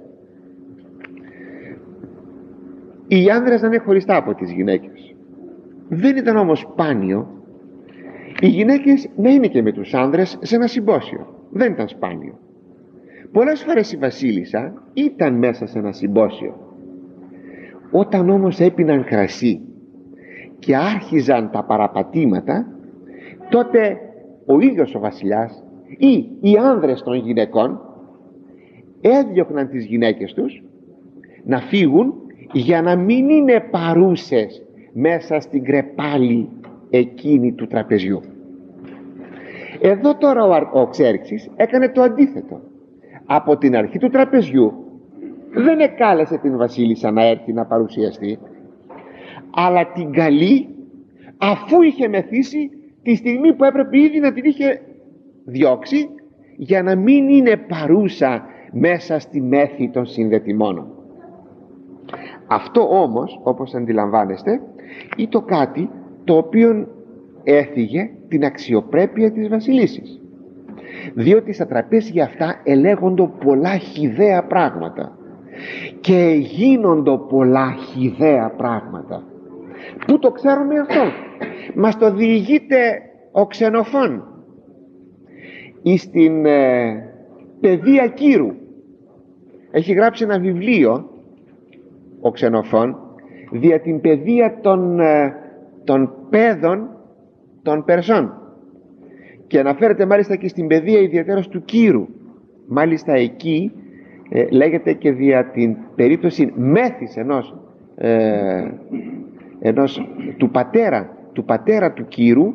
οι άνδρες να είναι χωριστά από τις γυναίκες. Δεν ήταν όμως σπάνιο οι γυναίκες να είναι και με τους άνδρες σε ένα συμπόσιο. Δεν ήταν σπάνιο. Πολλές φορές η βασίλισσα ήταν μέσα σε ένα συμπόσιο. Όταν όμως έπιναν κρασί και άρχιζαν τα παραπατήματα, τότε ο ίδιος ο βασιλιάς ή οι άνδρες των γυναικών έδιωχναν τις γυναίκες τους να φύγουν για να μην είναι παρούσες μέσα στην κρεπάλη εκείνη του τραπεζιού. Εδώ τώρα ο, ο Ξέρξης έκανε το αντίθετο. Από την αρχή του τραπεζιού δεν εκάλεσε την βασίλισσα να έρθει να παρουσιαστεί, αλλά την καλεί αφού είχε μεθύσει τη στιγμή που έπρεπε ήδη να την είχε διώξει, για να μην είναι παρούσα μέσα στη μέθη των συνδετημόνων. Αυτό όμως, όπως αντιλαμβάνεστε, ήταν κάτι το οποίο έφυγε την αξιοπρέπεια της βασιλίσσης, διότι στα τραπέζια αυτά ελέγονται πολλά χυδαία πράγματα και γίνονται πολλά χυδαία πράγματα. Πού το ξέρουμε αυτό? Μας το διηγείται ο Ξενοφών εις την ε, παιδεία Κύρου. Έχει γράψει ένα βιβλίο ο Ξενοφών δια την παιδεία των, ε, των παιδών των Περσών, και αναφέρεται μάλιστα και στην παιδεία ιδιαίτερα του Κύρου. Μάλιστα εκεί ε, λέγεται και δια την περίπτωση μέθης ενός, ε, ενός του πατέρα του πατέρα του Κύρου,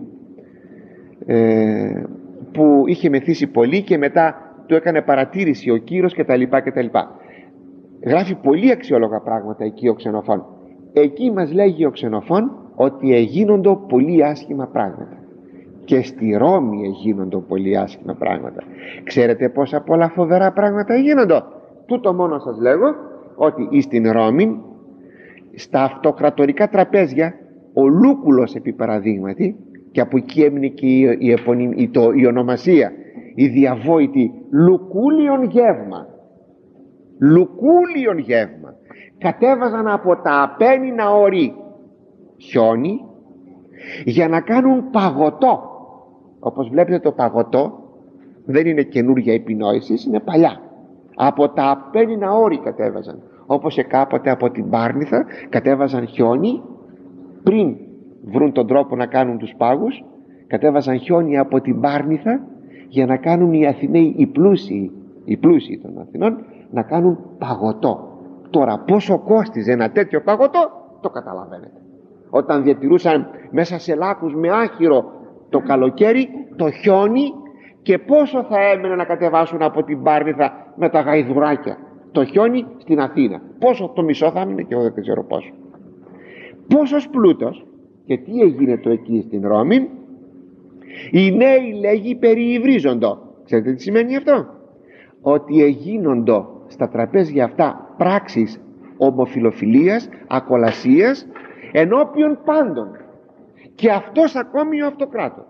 ε, που είχε μεθύσει πολύ και μετά του έκανε παρατήρηση ο Κύρος κτλ. κτλ. Γράφει πολύ αξιόλογα πράγματα εκεί ο Ξενοφών. Εκεί μας λέγει ο Ξενοφών ότι εγίνοντο πολύ άσχημα πράγματα, και στη Ρώμη εγίνοντο πολύ άσχημα πράγματα. Ξέρετε πόσα πολλά φοβερά πράγματα εγίνοντο? Τούτο μόνο σας λέγω, ότι εις την Ρώμη, στα αυτοκρατορικά τραπέζια, ο Λούκουλος επί παραδείγματι, και από εκεί έμεινε και η, η, επωνυμ, η, το, η ονομασία, η διαβόητη Λουκούλιον γεύμα, Λουκούλιον γεύμα, κατέβαζαν από τα απένινα όρη χιόνι για να κάνουν παγωτό. Όπως βλέπετε, το παγωτό δεν είναι καινούργια επινόηση, είναι παλιά. Από τα απένινα όρη κατέβαζαν, όπως και κάποτε από την Πάρνηθα κατέβαζαν χιόνι. Πριν βρουν τον τρόπο να κάνουν τους πάγους, κατέβαζαν χιόνι από την Πάρνηθα για να κάνουν οι Αθηναίοι, οι πλούσιοι, οι πλούσιοι των Αθηνών, να κάνουν παγωτό. Τώρα πόσο κόστιζε ένα τέτοιο παγωτό το καταλαβαίνετε. Όταν διατηρούσαν μέσα σε λάκους με άχυρο το καλοκαίρι το χιόνι, και πόσο θα έμενε να κατεβάσουν από την Πάρνηθα με τα γαϊδουράκια το χιόνι στην Αθήνα? Πόσο? Το μισό θα έμεινε, και εγώ δεν ξέρω πόσο. Πόσος πλούτος! Και τι έγινε το εκεί στην Ρώμη? Οι νέοι, λέγει, περιυβρίζοντο. Ξέρετε τι σημαίνει αυτό? Ότι εγίνοντο στα τραπέζια αυτά πράξεις ομοφιλοφιλίας, ακολασίας ενώπιον πάντων, και αυτός ακόμη ο αυτοκράτορ.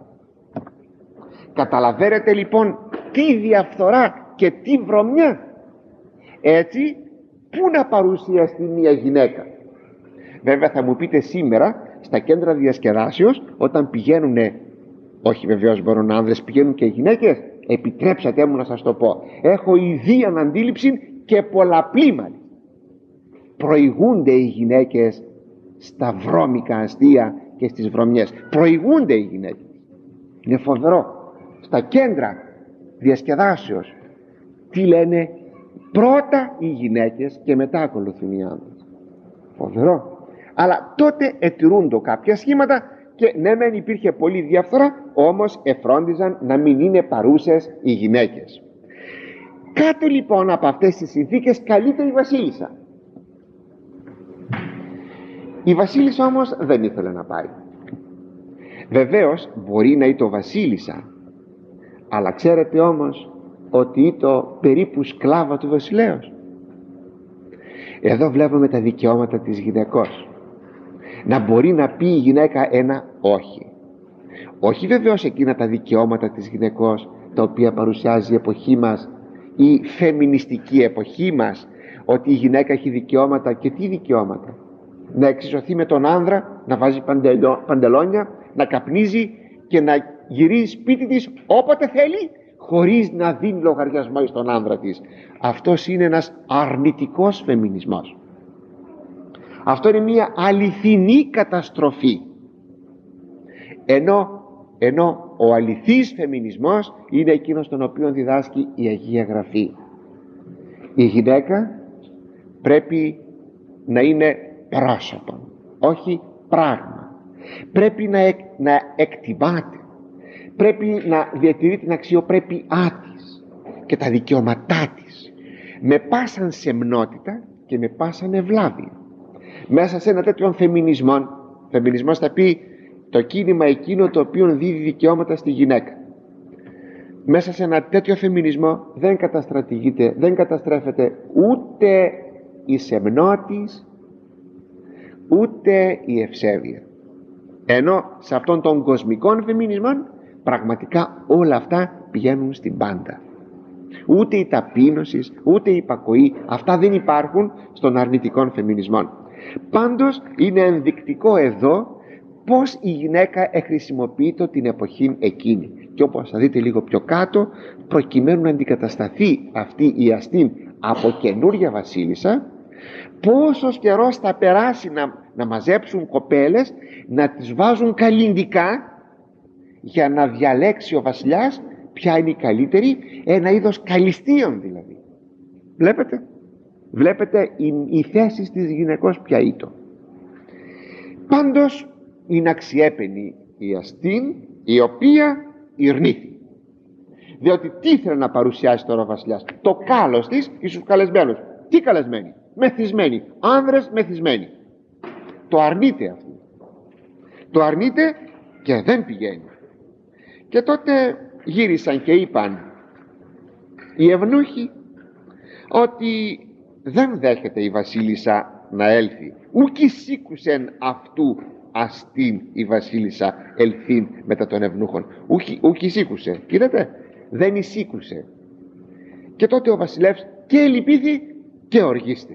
Καταλαβαίνετε λοιπόν τι διαφθορά και τι βρωμιά. Έτσι, πού να παρουσιαστεί μια γυναίκα? Βέβαια θα μου πείτε, σήμερα στα κέντρα διασκεδάσεως, όταν πηγαίνουν, όχι βεβαίως μπορούν άνδρες, πηγαίνουν και γυναίκες, επιτρέψατε μου να σας το πω, έχω ιδίαν αντίληψη και πολλαπλή μάλιστα, προηγούνται οι γυναίκες στα βρώμικα αστεία και στις βρωμιές. Προηγούνται οι γυναίκες. Είναι φοβερό. Στα κέντρα διασκεδάσεως τι λένε? Πρώτα οι γυναίκες και μετά ακολουθούν οι άνδρες. Φοβερό. Αλλά τότε ετηρούνται κάποια σχήματα, και ναι μεν υπήρχε πολλή διαφθορά, όμως εφρόντιζαν να μην είναι παρούσες οι γυναίκες. Κάτω λοιπόν από αυτές τις συνθήκες καλείται η βασίλισσα. Η βασίλισσα όμως δεν ήθελε να πάει. Βεβαίως μπορεί να ήταν βασίλισσα, αλλά ξέρετε όμως ότι ήταν περίπου σκλάβα του βασιλέως. Εδώ βλέπουμε τα δικαιώματα της γυναικός. Να μπορεί να πει η γυναίκα ένα όχι. Όχι βεβαίως εκείνα τα δικαιώματα της γυναικός τα οποία παρουσιάζει η εποχή μας, η φεμινιστική εποχή μας, ότι η γυναίκα έχει δικαιώματα. Και τι δικαιώματα? Να εξισωθεί με τον άνδρα, να βάζει παντελο, παντελόνια, να καπνίζει και να γυρίζει σπίτι της όποτε θέλει, χωρίς να δίνει λογαριασμό στον άνδρα της. Αυτός είναι ένας αρνητικός φεμινισμός. Αυτό είναι μια αληθινή καταστροφή. Ενώ, ενώ ο αληθής φεμινισμός είναι εκείνος τον οποίο διδάσκει η Αγία Γραφή. Η γυναίκα πρέπει να είναι πρόσωπο, όχι πράγμα. Πρέπει να, εκ, να εκτιμάται, πρέπει να διατηρεί την αξιοπρέπειά της και τα δικαιώματά της με πάσαν σεμνότητα και με πάσαν ευλάβεια. Μέσα σε ένα τέτοιο φεμινισμό, φεμινισμός θα πει το κίνημα εκείνο το οποίο δίδει δικαιώματα στη γυναίκα. Μέσα σε ένα τέτοιο φεμινισμό δεν καταστρατηγείται, δεν καταστρέφεται ούτε η σεμνότης ούτε η ευσέβεια. Ενώ σε αυτόν τον κοσμικό φεμινισμό πραγματικά όλα αυτά πηγαίνουν στην πάντα. Ούτε η ταπείνωση ούτε η υπακοή, αυτά δεν υπάρχουν στον αρνητικό φεμινισμό. Πάντως είναι ενδεικτικό εδώ πως η γυναίκα εχρησιμοποιείται την εποχή εκείνη, και όπως θα δείτε λίγο πιο κάτω, προκειμένου να αντικατασταθεί αυτή η αστήν από καινούρια βασίλισσα, πόσος καιρός θα περάσει να, να μαζέψουν κοπέλες, να τις βάζουν καλλιντικά, για να διαλέξει ο βασιλιάς ποια είναι η καλύτερη, ένα είδος καλυστίων δηλαδή. Βλέπετε, βλέπετε η, η θέση της γυναικός ποια ήτο. Πάντως είναι αξιέπαινη η αστήν, η οποία ειρνήθη, διότι τι ήθελε να παρουσιάσει τώρα ο βασιλιάς? Το κάλος της εις τους καλεσμένους. Τι καλεσμένοι? Μεθυσμένοι, άνδρες μεθυσμένοι. Το αρνείται αυτή, το αρνείται και δεν πηγαίνει. Και τότε γύρισαν και είπαν οι ευνούχοι ότι δεν δέχεται η βασίλισσα να έλθει, ουκ εισήκουσεν αυτού αστήν η βασίλισσα ελθύν μετά των ευνούχων. Ουκ εισήκουσε, είδατε, δεν εισήκουσε. Και τότε ο βασιλεύς και λυπήθη και οργίστη.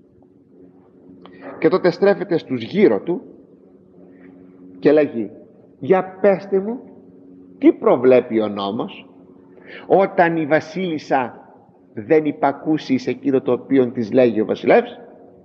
Και τότε στρέφεται στους γύρω του και λέγει, για πέστε μου, τι προβλέπει ο νόμος όταν η βασίλισσα δεν υπακούσει σε εκείνο το οποίο της λέγει ο βασιλεύς?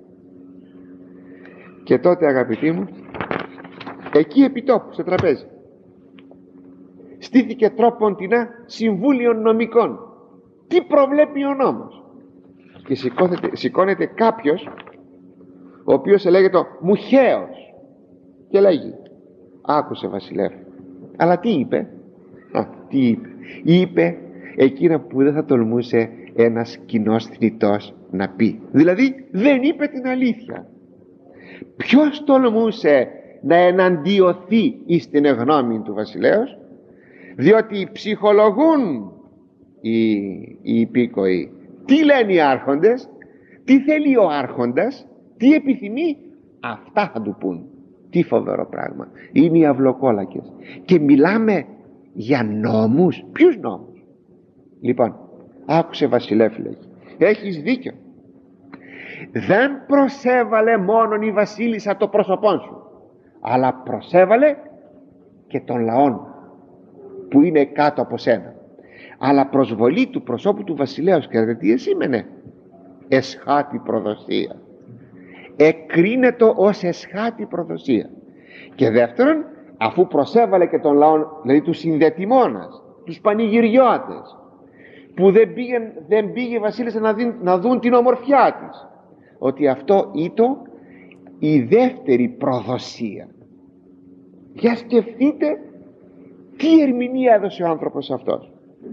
Και τότε, αγαπητοί μου, εκεί επί τόπου στο τραπέζι στήθηκε τρόποντινά συμβούλιο νομικών. Τι προβλέπει ο νόμος? Και σηκώνεται κάποιος ο οποίος λέγεται Μουχαίος και λέγει, άκουσε βασιλεύ, αλλά τι είπε? Α, τι είπε? Είπε εκείνα που δεν θα τολμούσε ένας κοινός θνητός να πει. Δηλαδή δεν είπε την αλήθεια. Ποιος τολμούσε να εναντιωθεί εις την εγνώμη του βασιλέως? Διότι ψυχολογούν οι, οι υπήκοοι. Τι λένε οι άρχοντες, τι θέλει ο άρχοντας, τι επιθυμεί, αυτά θα του πούν. Τι φοβερό πράγμα. Είναι οι αυλοκόλακες. Και μιλάμε για νόμους. Ποιους νόμους? Λοιπόν, άκουσε βασιλεύ, λέγει, έχεις δίκιο. Δεν προσέβαλε μόνον η βασίλισσα το πρόσωπόν σου, αλλά προσέβαλε και των λαών που είναι κάτω από σένα. Αλλά προσβολή του προσώπου του βασιλέως, ξέρετε τι εσήμενε? Εσχάτη προδοσία. Εκρίνεται ως εσχάτη προδοσία. Και δεύτερον, αφού προσέβαλε και των λαών, δηλαδή τους συνδετημόνας, τους πανηγυριώτες, που δεν πήγε, δεν πήγε η βασίλισσα να, δει, να δουν την ομορφιά της, ότι αυτό ήτο η δεύτερη προδοσία. Για σκεφτείτε τι ερμηνεία έδωσε ο άνθρωπος αυτός.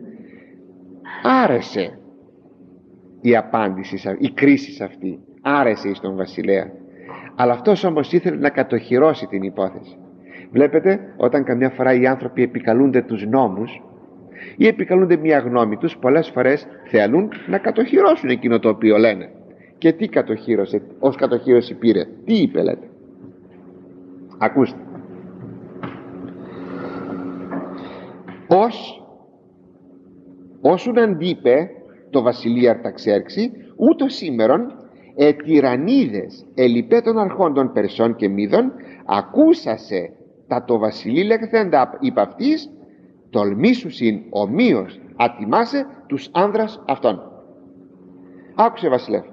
Άρεσε η απάντηση, η κρίση αυτή, άρεσε εις τον βασιλέα, αλλά αυτός όμως ήθελε να κατοχυρώσει την υπόθεση. Βλέπετε, όταν καμιά φορά οι άνθρωποι επικαλούνται τους νόμους ή επικαλούνται μια γνώμη τους, πολλές φορές θέλουν να κατοχυρώσουν εκείνο το οποίο λένε. Και τι κατοχύρωσε, ως κατοχύρωση πήρε? Τι είπε, λέτε? Ακούστε. Ως όσουν αντίπε το βασιλεία Αρταξέρξη, ούτω σήμερον ετυραννίδες ελιπέ των αρχόντων Περσών και Μίδων, ακούσασε τα το βασιλεί λεχθέντα υπ' αυτής, τολμήσουσιν ομοίως ατιμάσε τους άνδρας αυτών. Άκουσε βασιλεύ,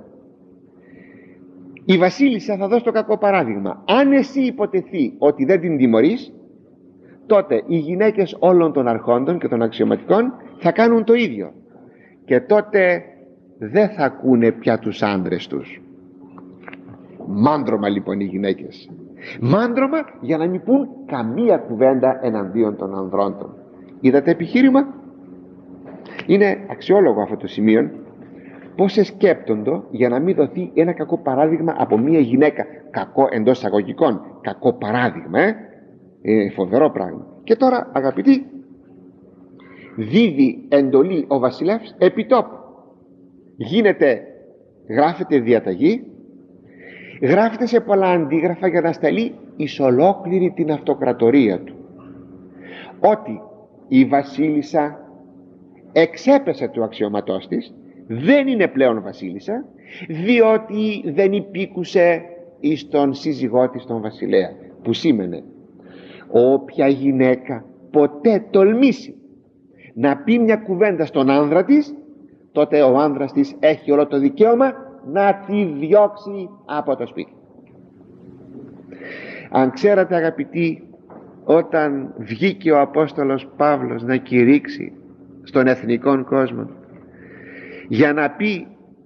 η βασίλισσα θα δώσει το κακό παράδειγμα. Αν εσύ υποτεθεί ότι δεν την τιμωρείς, τότε οι γυναίκες όλων των αρχόντων και των αξιωματικών θα κάνουν το ίδιο, και τότε δεν θα ακούνε πια τους άντρες τους. Μάντρωμα λοιπόν οι γυναίκες, μάντρωμα για να μην πούν καμία κουβέντα εναντίον των ανδρών των. Είδατε επιχείρημα? Είναι αξιόλογο αυτό το σημείο, πως σκέπτονται για να μην δοθεί ένα κακό παράδειγμα από μία γυναίκα. Κακό εντός εισαγωγικών, κακό παράδειγμα, ε? Είναι φοβερό πράγμα. Και τώρα, αγαπητοί, δίδει εντολή ο βασιλεύς επί τόπου. Γίνεται, γράφεται διαταγή, γράφεται σε πολλά αντίγραφα για να σταλεί εις ολόκληρη την αυτοκρατορία του, ότι η βασίλισσα εξέπεσε του αξιωματός της, δεν είναι πλέον βασίλισσα, διότι δεν υπήκουσε εις τον σύζυγό της τον βασιλέα, που σήμαινε όποια γυναίκα ποτέ τολμήσει να πει μια κουβέντα στον άνδρα της, τότε ο άνδρας της έχει όλο το δικαίωμα να τη διώξει από το σπίτι. Αν ξέρατε, αγαπητοί, όταν βγήκε ο Απόστολος Παύλος να κηρύξει στον εθνικό κόσμο, για να πει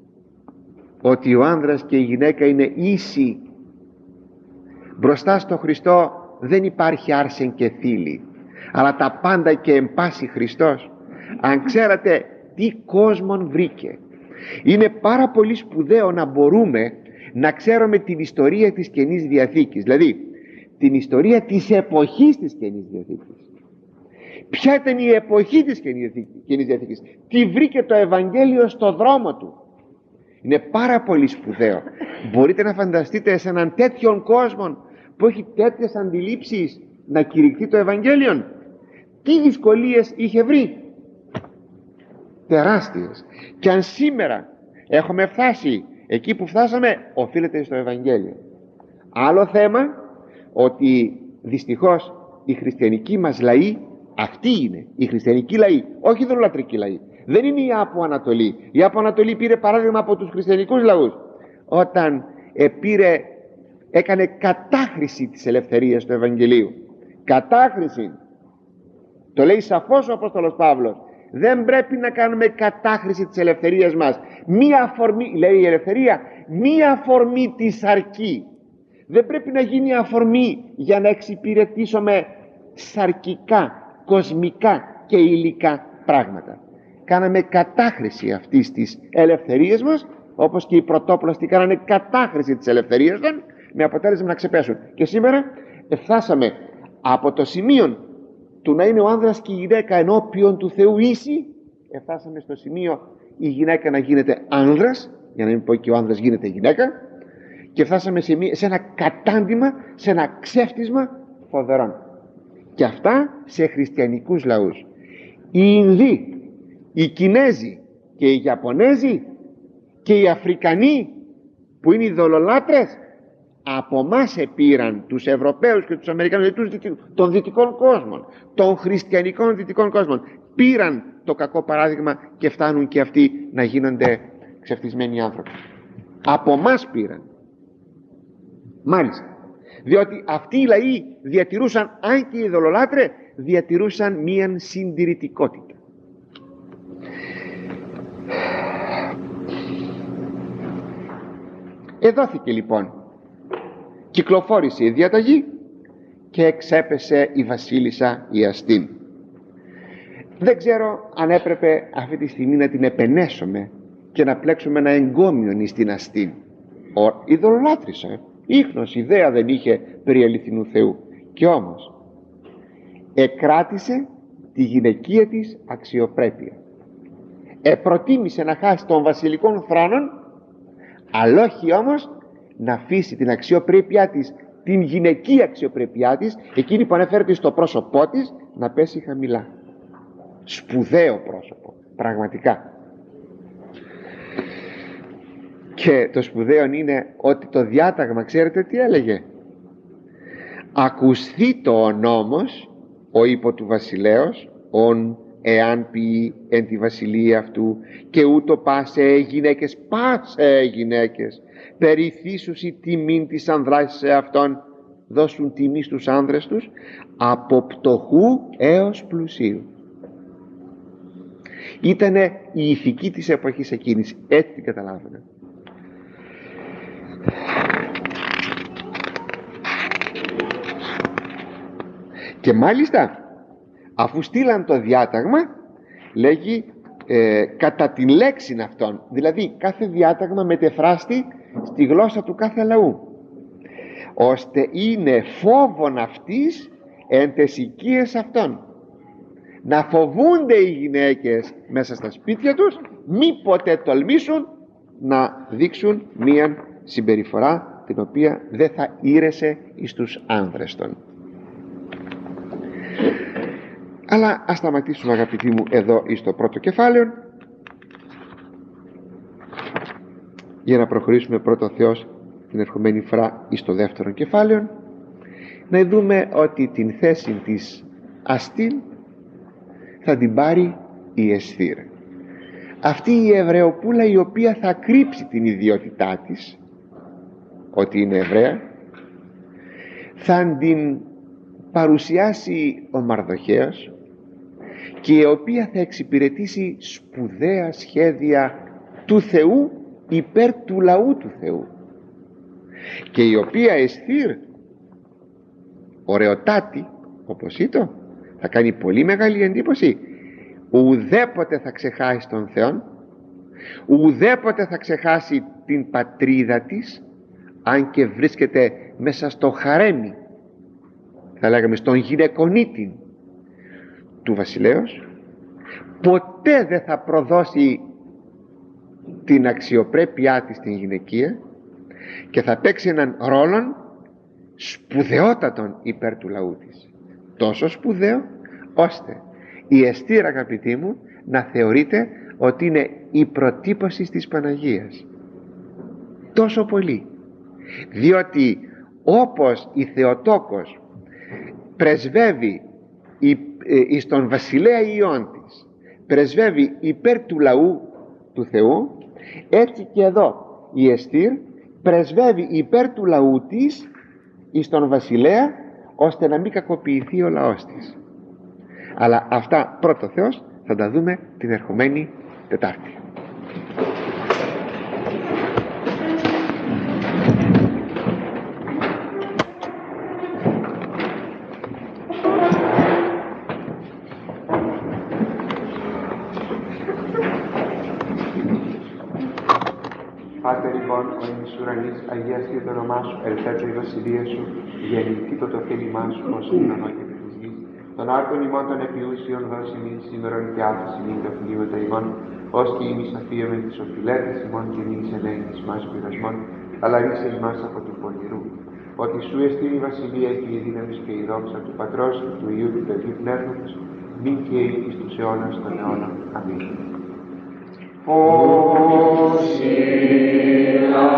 ότι ο άνδρας και η γυναίκα είναι ίσοι μπροστά στο Χριστό. Δεν υπάρχει άρσεν και θήλη, αλλά τα πάντα και εν πάση Χριστός. Αν ξέρατε τι κόσμον βρήκε. Είναι πάρα πολύ σπουδαίο να μπορούμε να ξέρουμε την ιστορία της Καινής Διαθήκης, δηλαδή την ιστορία της εποχής της Καινής Διαθήκης. Ποια ήταν η εποχή της Καινής Διαθήκης, τι βρήκε το Ευαγγέλιο στο δρόμο του. Είναι πάρα πολύ σπουδαίο. Μπορείτε να φανταστείτε σε έναν τέτοιον κόσμο που έχει τέτοιες αντιλήψεις να κηρυχθεί το Ευαγγέλιο? Τι δυσκολίες είχε βρει? Τεράστιες. Και αν σήμερα έχουμε φτάσει εκεί που φτάσαμε, οφείλεται στο Ευαγγέλιο. Άλλο θέμα, ότι δυστυχώς η χριστιανική μας λαοί, αυτή είναι η χριστιανική λαοί, όχι η δολολατρική λαοί, δεν είναι η Άπο Ανατολή. Η Άπο Ανατολή πήρε παράδειγμα από τους χριστιανικούς λαούς, όταν επήρε, έκανε κατάχρηση της ελευθερίας του Ευαγγελίου. Κατάχρηση, το λέει σαφώς ο Απόστολος Παύλος. Δεν πρέπει να κάνουμε κατάχρηση της ελευθερίας μας. Μία αφορμή, λέει η ελευθερία, μία αφορμή της αρκεί. Δεν πρέπει να γίνει αφορμή για να εξυπηρετήσουμε σαρκικά, κοσμικά και υλικά πράγματα. Κάναμε κατάχρηση αυτής της ελευθερίας μας, όπως και οι πρωτόπλαστοι κάνανε κατάχρηση της ελευθερίας των, με αποτέλεσμα να ξεπέσουν. Και σήμερα φτάσαμε από το σημείο του να είναι ο άνδρας και η γυναίκα ενώπιον του Θεού ίσοι, φτάσαμε στο σημείο η γυναίκα να γίνεται άνδρας, για να μην πω και ο άνδρας γίνεται γυναίκα, και φτάσαμε σε, μία, σε ένα κατάντημα, σε ένα ξέφτισμα φοβερών. Και αυτά σε χριστιανικούς λαούς. Οι Ινδοί, οι Κινέζοι και οι Ιαπωνέζοι και οι Αφρικανοί, που είναι οι δολολάτρες, από εμάς επήραν, τους Ευρωπαίους και τους Αμερικανούς, των δυτικών κόσμων, των χριστιανικών δυτικών κόσμων, πήραν το κακό παράδειγμα και φτάνουν και αυτοί να γίνονται ξεφτισμένοι άνθρωποι. Από εμάς πήραν. Μάλιστα, διότι αυτοί οι λαοί διατηρούσαν, αν και οι δολολάτρες διατηρούσαν μίαν συντηρητικότητα. Εδόθηκε λοιπόν, κυκλοφόρησε η διαταγή και εξέπεσε η βασίλισσα η Αστήν. Δεν ξέρω αν έπρεπε αυτή τη στιγμή να την επενέσουμε και να πλέξουμε ένα εγκόμιον στην Αστήν. Η δολολάτρησα, ίχνος ιδέα δεν είχε περί αληθινού Θεού, και όμως εκράτησε τη γυναικεία της αξιοπρέπεια. Επροτίμησε να χάσει των βασιλικών θρόνων, αλλά όχι όμως να αφήσει την αξιοπρέπειά της, την γυναικεία αξιοπρέπειά της, εκείνη που αναφέρεται στο πρόσωπό της, να πέσει χαμηλά. Σπουδαίο πρόσωπο, πραγματικά. Και το σπουδαίο είναι ότι το διάταγμα, ξέρετε τι έλεγε? Ακουσθεί το ο νόμος, ο υπό του βασιλέως, ον εάν πει εν τη βασιλεία αυτού, και ούτω πάσε γυναίκες, πάσε γυναίκες, περιθύσουσι τιμήν της ανδράς σε αυτόν, δώσουν τιμή στους άνδρες τους, από πτωχού έως πλουσίου. Ήτανε η ηθική της εποχής εκείνης, έτσι την καταλάβαινε. Και μάλιστα, αφού στείλαν το διάταγμα, λέγει ε, κατά την λέξη αυτών, δηλαδή κάθε διάταγμα μετεφράστη στη γλώσσα του κάθε λαού, ώστε είναι φόβον αυτής εν τες οικίες αυτών, να φοβούνται οι γυναίκες μέσα στα σπίτια τους, μη ποτέ τολμήσουν να δείξουν μία συμπεριφορά την οποία δεν θα ήρεσε εις τους άνδρες των. Αλλά ας σταματήσουμε, αγαπητοί μου, εδώ εις το πρώτο κεφάλαιο, για να προχωρήσουμε πρώτο Θεός την ερχομένη φορά εις το δεύτερο κεφάλαιο, να δούμε ότι την θέση της Αστήν θα την πάρει η Εσθήρ, αυτή η Εβραιοπούλα, η οποία θα κρύψει την ιδιότητά της ότι είναι Εβραία, θα την παρουσιάσει ο Μαρδοχέος, και η οποία θα εξυπηρετήσει σπουδαία σχέδια του Θεού υπέρ του λαού του Θεού, και η οποία εστίρ ωραιοτάτη όπως ήτο, θα κάνει πολύ μεγάλη εντύπωση. Ουδέποτε θα ξεχάσει τον Θεό, ουδέποτε θα ξεχάσει την πατρίδα της, αν και βρίσκεται μέσα στο χαρέμι, θα λέγαμε στον γυναικονίτη του βασιλέως. Ποτέ δεν θα προδώσει την αξιοπρέπειά της στην γυναικεία και θα παίξει έναν ρόλο σπουδαιότατον υπέρ του λαού της, τόσο σπουδαίο ώστε η Εστίρ, αγαπητοί μου, να θεωρείται ότι είναι η προτύπωση της Παναγίας, τόσο πολύ, διότι όπως η Θεοτόκος πρεσβεύει εις τον βασιλέα Υιόν της, πρεσβεύει υπέρ του λαού του Θεού, έτσι και εδώ η Εστίρ πρεσβεύει υπέρ του λαού της εις τον βασιλέα, ώστε να μην κακοποιηθεί ο λαός της. Αλλά αυτά πρώτο Θεός θα τα δούμε την ερχομένη Τετάρτη. Πάτερ ημών, ο εις ουρανής, αγιαστεί το όνομά σου, ελθέτω η βασιλεία σου, γεννηθήτω το θέλημά σου, ως ουν ανώ και επί της γης. Των άρτων ημών των επιούσιων δώσει μην σήμερον και άφηση μην τα πλήγωτα ημών, ως και ημείς αφίεμεν τις οφειλέτες ημών και μην ελέγχεις μας πειρασμών, αλλά ρίσε ημάς από του πονηρού. Ότι σου εστίν η βασιλεία και η δύναμη και η δόξα του Πατρός και του Υιού και του Αγίου Πνεύματος, μην και εις τους αιώνας των αιώνων. Αμήν.